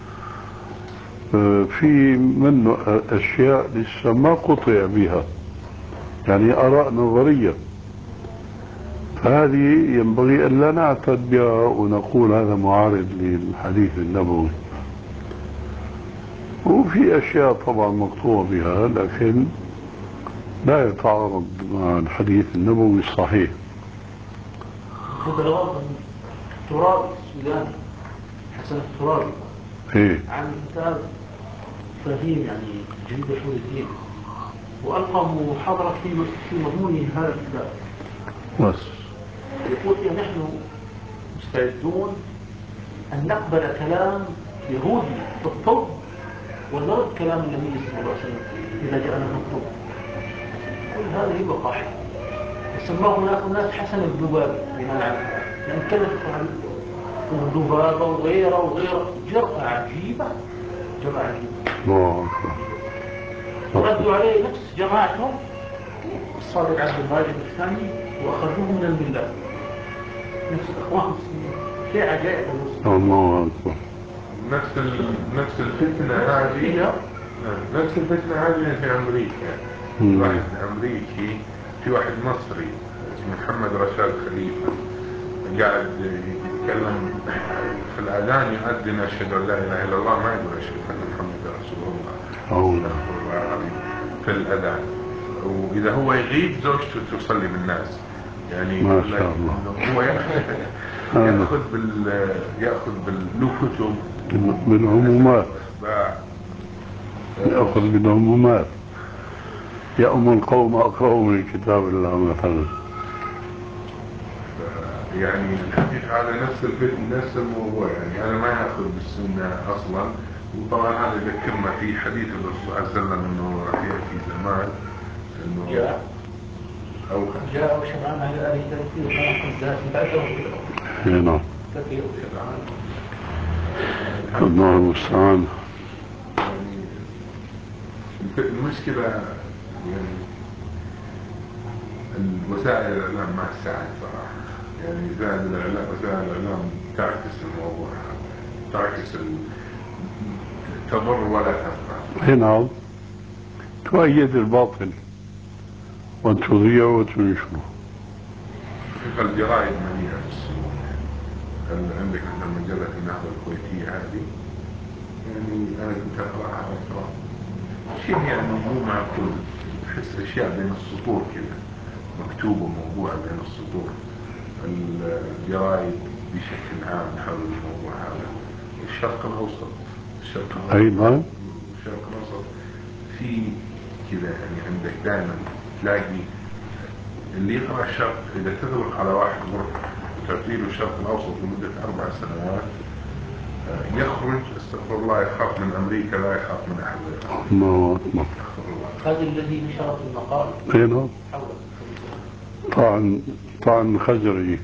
في منه أشياء لسه ما قطع بها، يعني آراء نظرية، هذه ينبغي أن لا نعتد بها ونقول هذا معارض للحديث النبوي. وفي أشياء طبعا مقطوع بها لكن لا يتعارض مع الحديث النبوي الصحيح. الترابي السوداني حسن الترابي عن كتاب فهيم يعني جديد حول الدين، وألقى محاضرة في مضمون هذا الكتاب. بس يقول نحن مستعدون أن نقبل كلام يهودي في الطب ونرد كلام النبي صلى الله عليه وسلم إذا جاءنا نطلب. كل هذه وقائع وسماه هناك ناس حسن الذباب بناء على هذا، لأن كانت الذبابة وغيره جرأة عجيبة. ردوا عليه نفس جماعتهم الصادق عبد الماجد الثاني وأخرجوه من الملة، نفس الأخوان المسلمين. شيء عجائب الله أكبر. نفس الفتنة هذه في أمريكا. واحد أمريكي، في واحد مصري اسمه محمد رشاد خليفة قاعد يتكلم في الأذان، يؤذن أشهد أن لا إله إلا الله، ما يقول أشهد أن محمد رسول الله استغفر الله العظيم في الأذان. وإذا هو يغيب زوجته تصلي بالناس، يعني ما شاء الله. هو يأخذ له كتب بالعمومات، يأخذ بالعمومات، يأمر القوم أقرأوا من كتاب الله مثلا. يعني الحقيقة هذا نفس الموضوع، يعني أنا ما يأخذ بالسنة أصلا. وطبعا هذا يذكرنا في حديث الرسول صلى الله عليه وسلم أنه راح يأتي زمان أنه جاء وشبعان على آله تركيه وخلق الذات بعده نعم. الله المستعان. المشكلة يعني الوسائل الإعلام ما تساعد صراحة، يعني وسائل الإعلام تعكس الموضوع، تعكس تضر ولا تنفع. نعم، تؤيد الباطل وتضيع وتنشره. الجرائد مليئة بالسموم. عندك مثلا مجلة النهضة الكويتية هذه، يعني أنا كنت أقرأها شيء يعني مو معقول، تحس أشياء بين السطور كذا مكتوبة موضوع بين السطور. الجرائد بشكل عام حول الموضوع هذا. الشرق الأوسط أيضا الشرق الأوسط في كذا، يعني عندك دائما تلاقي اللي يقرأ الشرق، إذا تغلق على واحد غرفة وتعطيله الشرق الأوسط لمدة 4 سنوات يخرج استغفر الله يخاف من أمريكا، لا يخاف من أحد غيره. الله أكبر. هذا الذي نشر في المقال. نعم. طعن خزري.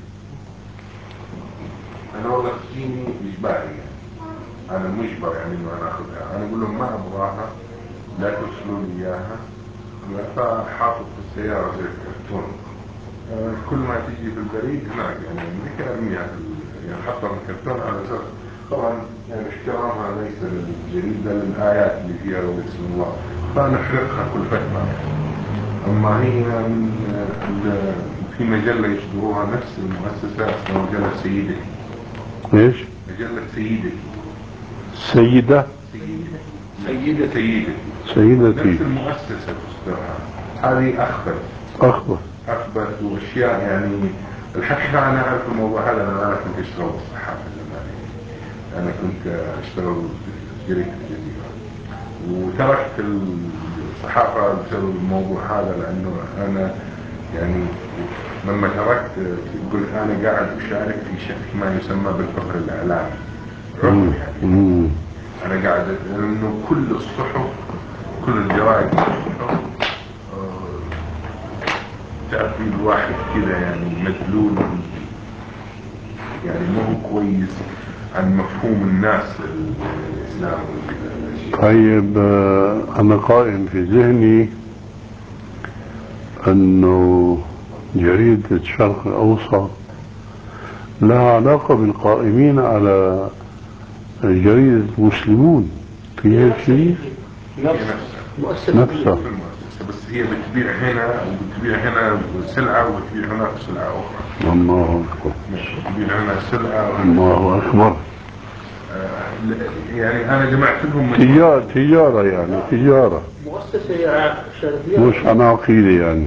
أنا والله تجيني إجباري، أنا مجبر يعني إنه أنا أخذها. أنا أقول لهم ما أبغاها، لا ترسلوا لي إياها، فحاطط في السيارة زي الكرتون. كل ما تجي في البريد هناك يعني أمريكا أرميها يعني حطها في الكرتون على أساس طبعا يعني احترامها ليس للجريدة للآيات اللي فيها بسم الله، فنحرقها كل فترة. أما هي في مجلة يصدروها نفس المؤسسة اسمها مجلة سيدتي. ايش؟ مجلة سيدتي. سيدة؟ سيدتي. نفس المؤسسة تصدرها. هذه أخبث وأشياء يعني الحقيقة. أنا أعرف الموضوع هذا، أنا كنت أشتغل بالصحافة زمان. أنا كنت أشتغل في جريدة الجزيرة وتركت الصحافة بسبب الموضوع هذا، لأنه أنا يعني لما تركت قلت أنا قاعد أشارك في ما يسمى بالفقر الإعلامي. يعني أنا قاعد لأنه كل الصحف كل الجرائد تعطي الواحد كذا يعني مدلول، يعني مو كويس عن مفهوم الناس للإسلام. طيب أنا قائم في ذهني أنه جريدة الشرق الأوسط لها علاقة بالقائمين على جريدة المسلمون في شيء نفسها. بس هي بتبيع هنا سلعة وبتبيع هناك سلعة أخرى. الله أكبر. بتبيع هنا سلعة. الله أكبر. يعني أنا جمعت لهم تجارة يعني تجارة مؤسسة شركية مش عناقيدة يعني.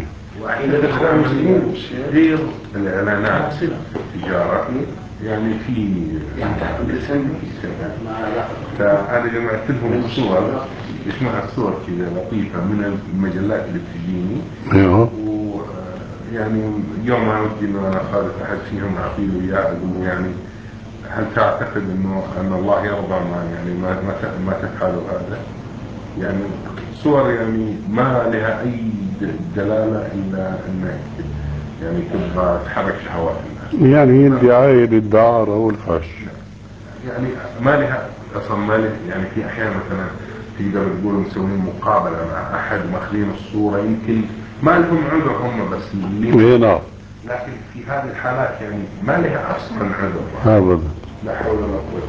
غير الإعلانات تجارة يعني في فأنا جمعت لهم صور اسمها صور كذا لطيفة من المجلات اللي بتجيني. ويعني يوم ما ودي إنه أنا خالف أحد فيهم أعطيله إياه أقول يعني هل تعتقد إنه أن الله يرضى ما يعني ما تفعلوا هذا؟ يعني صور يعني ما لها أي دلالة إلا أنك يعني تبغى تحرك شهوات الناس. يعني هي الدعاية للدعارة والفحش. يعني ما لها أصلا، ما لها يعني. في أحيان مثلا تقدر تقول مسوين مقابلة مع أحد ماخذين الصورة، يمكن ما لهم عذر هم بس اللي نعم. لكن في هذه الحالات يعني ما لها أصلا عذر. أبدا. لا حول ولا قوة.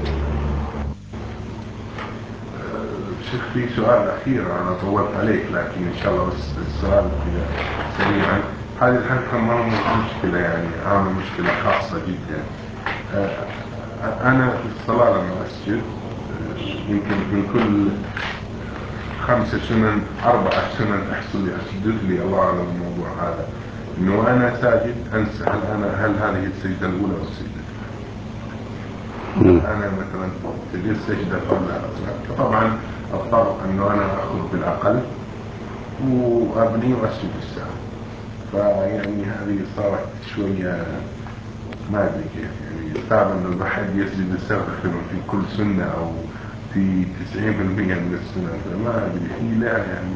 شيخ في سؤال أخير، أنا طولت عليك لكن إن شاء الله بس السؤال كذا سريعا. هذه الحلقة ما هو مشكلة يعني، عامل مشكلة خاصة جدا. أنا في الصلاة لما أسجد يمكن من كل 5 سنن 4 سنن أحصل لي أسجد لي، الله أعلم الموضوع هذا، إنه أنا ساجد أنسى هل هذه السجدة الأولى أو السجدة الثانية. أنا مثلا سجدت سجدة قبل فطبعا أضطر إنه أنا أخذ بالأقل وأبني وأسجد الساعة. فيعني هذه صارت شوية ما أدري كيف، يعني صعب إنه الواحد يسجد الساعة في كل سنة أو في 90% من السنة، فما أدري في لها يعني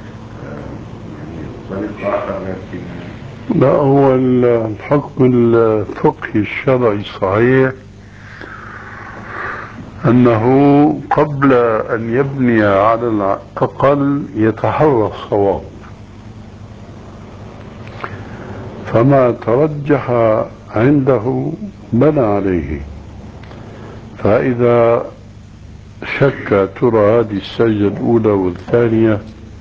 طريقة آخر غير كذا. لا، هو الحكم الفقهي الشرعي الصحيح أنه قبل أن يبني على الأقل يتحرى الصواب، فما ترجح عنده بنى عليه. فإذا شك ترى هذه السجدة الأولى والثانية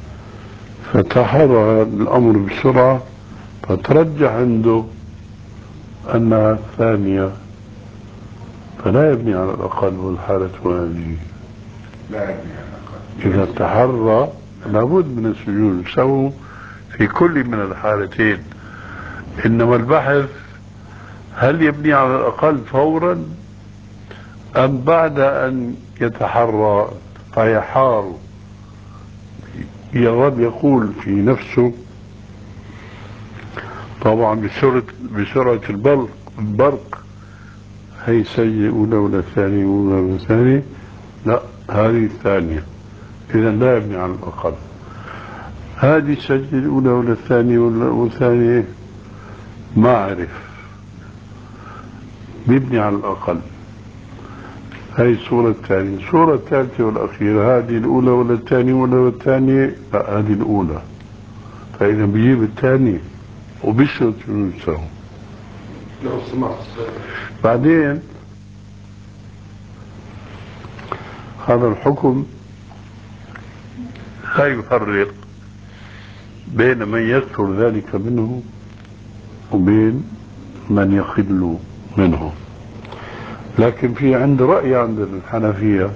فتحرى الأمر بسرعة، فترجح عنده أنها الثانية، فلا يبني على الأقل والحالة هذه. لا يبني على الأقل. إذا تحرى لابد من السجود سووا في كل من الحالتين. إنما البحث هل يبني على الأقل فورا أم بعد أن يتحرى فيحار. الرب يقول في نفسه طبعا بسرعة البرق هي سجدة أولى ولا ثانية ولا ثانية، لا هذه الثانية، إذا لا يبني على الأقل. هذه السجدة الأولى ولا الثانية ولا الثانية ما أعرف، بيبني على الأقل. هاي الصورة الثانية. الصورة الثالثة والأخيرة هذه الأولى ولا الثانية ولا الثانية، لا هذه الأولى، فإذا بيجيب الثانية وبيشرط ينساه. لو سمحت بعدين هذا الحكم لا يفرق بين من يكثر ذلك منه وبين من يخل منه. لكن في عند رأي عند الحنفية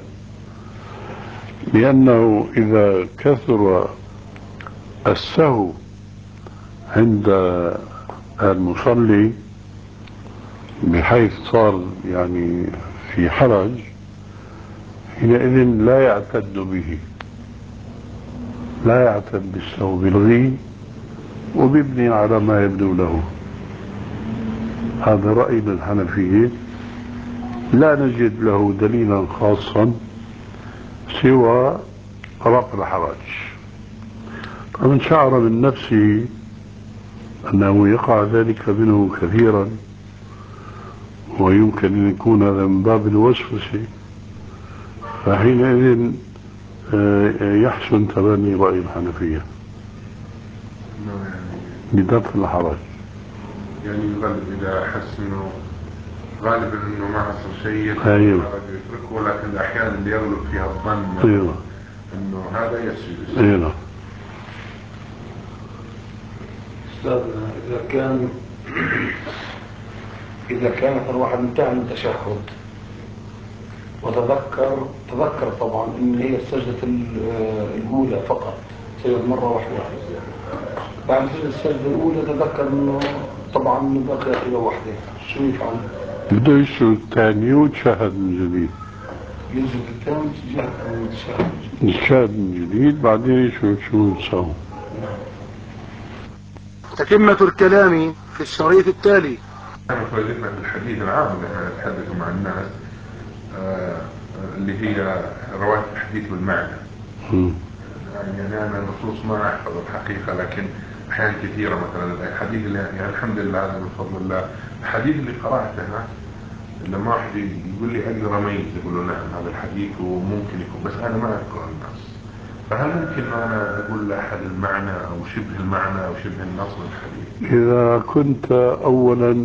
بأنه إذا كثر السهو عند المصلي بحيث صار يعني في حرج، حينئذ لا يعتد به، لا يعتد بالسهو، بالغي وبيبني على ما يبدو له. هذا رأي الحنفية، لا نجد له دليلا خاصا سوى رفع الحرج. فمن شعر من نفسه أنه يقع ذلك منه كثيرا ويمكن أن يكون هذا من باب الوسوسة، فحينئذ يحسن تبني رأي الحنفية بدفع الحرج. يعني الغالب إذا أحس إنه غالبا إنه ما حصل شيء أيوه يتركه، ولكن الأحيان اللي يغلب فيها الظن أيوه إنه هذا يسجد. أيوه. أستاذنا إذا كان الواحد انتهى من التشهد وتذكر طبعا إن هي السجدة الأولى فقط، سجد مرة واحدة، بعد السجدة الأولى تذكر إنه طبعا بقي سجدة واحدة، شو يفعل؟ بده يسجد الثاني ويتشهد من جديد. يسجد الثاني يتشهد من جديد بعدين يسجد شو يسوي. تتمة الكلام في الشريط التالي. أنا فائدتنا في الحديث العام اللي نتحدث مع الناس اللي هي رواية الحديث بالمعنى. يعني أنا النصوص ما أحفظ الحقيقة، لكن أحيان كثيرة مثلا الحديث اللي يعني الحمد لله هذا من فضل الله، الحديث اللي قرأتها لما واحد يقول لي أقرأ ميز يقول له نعم هذا الحديث وممكن يكون، بس أنا ما أذكر النص، فهل ممكن أنا أقول لأحد المعنى أو شبه المعنى أو شبه النص من الحديث؟ إذا كنت أولا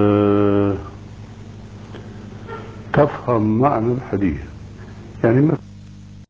تفهم معنى الحديث، يعني مثلا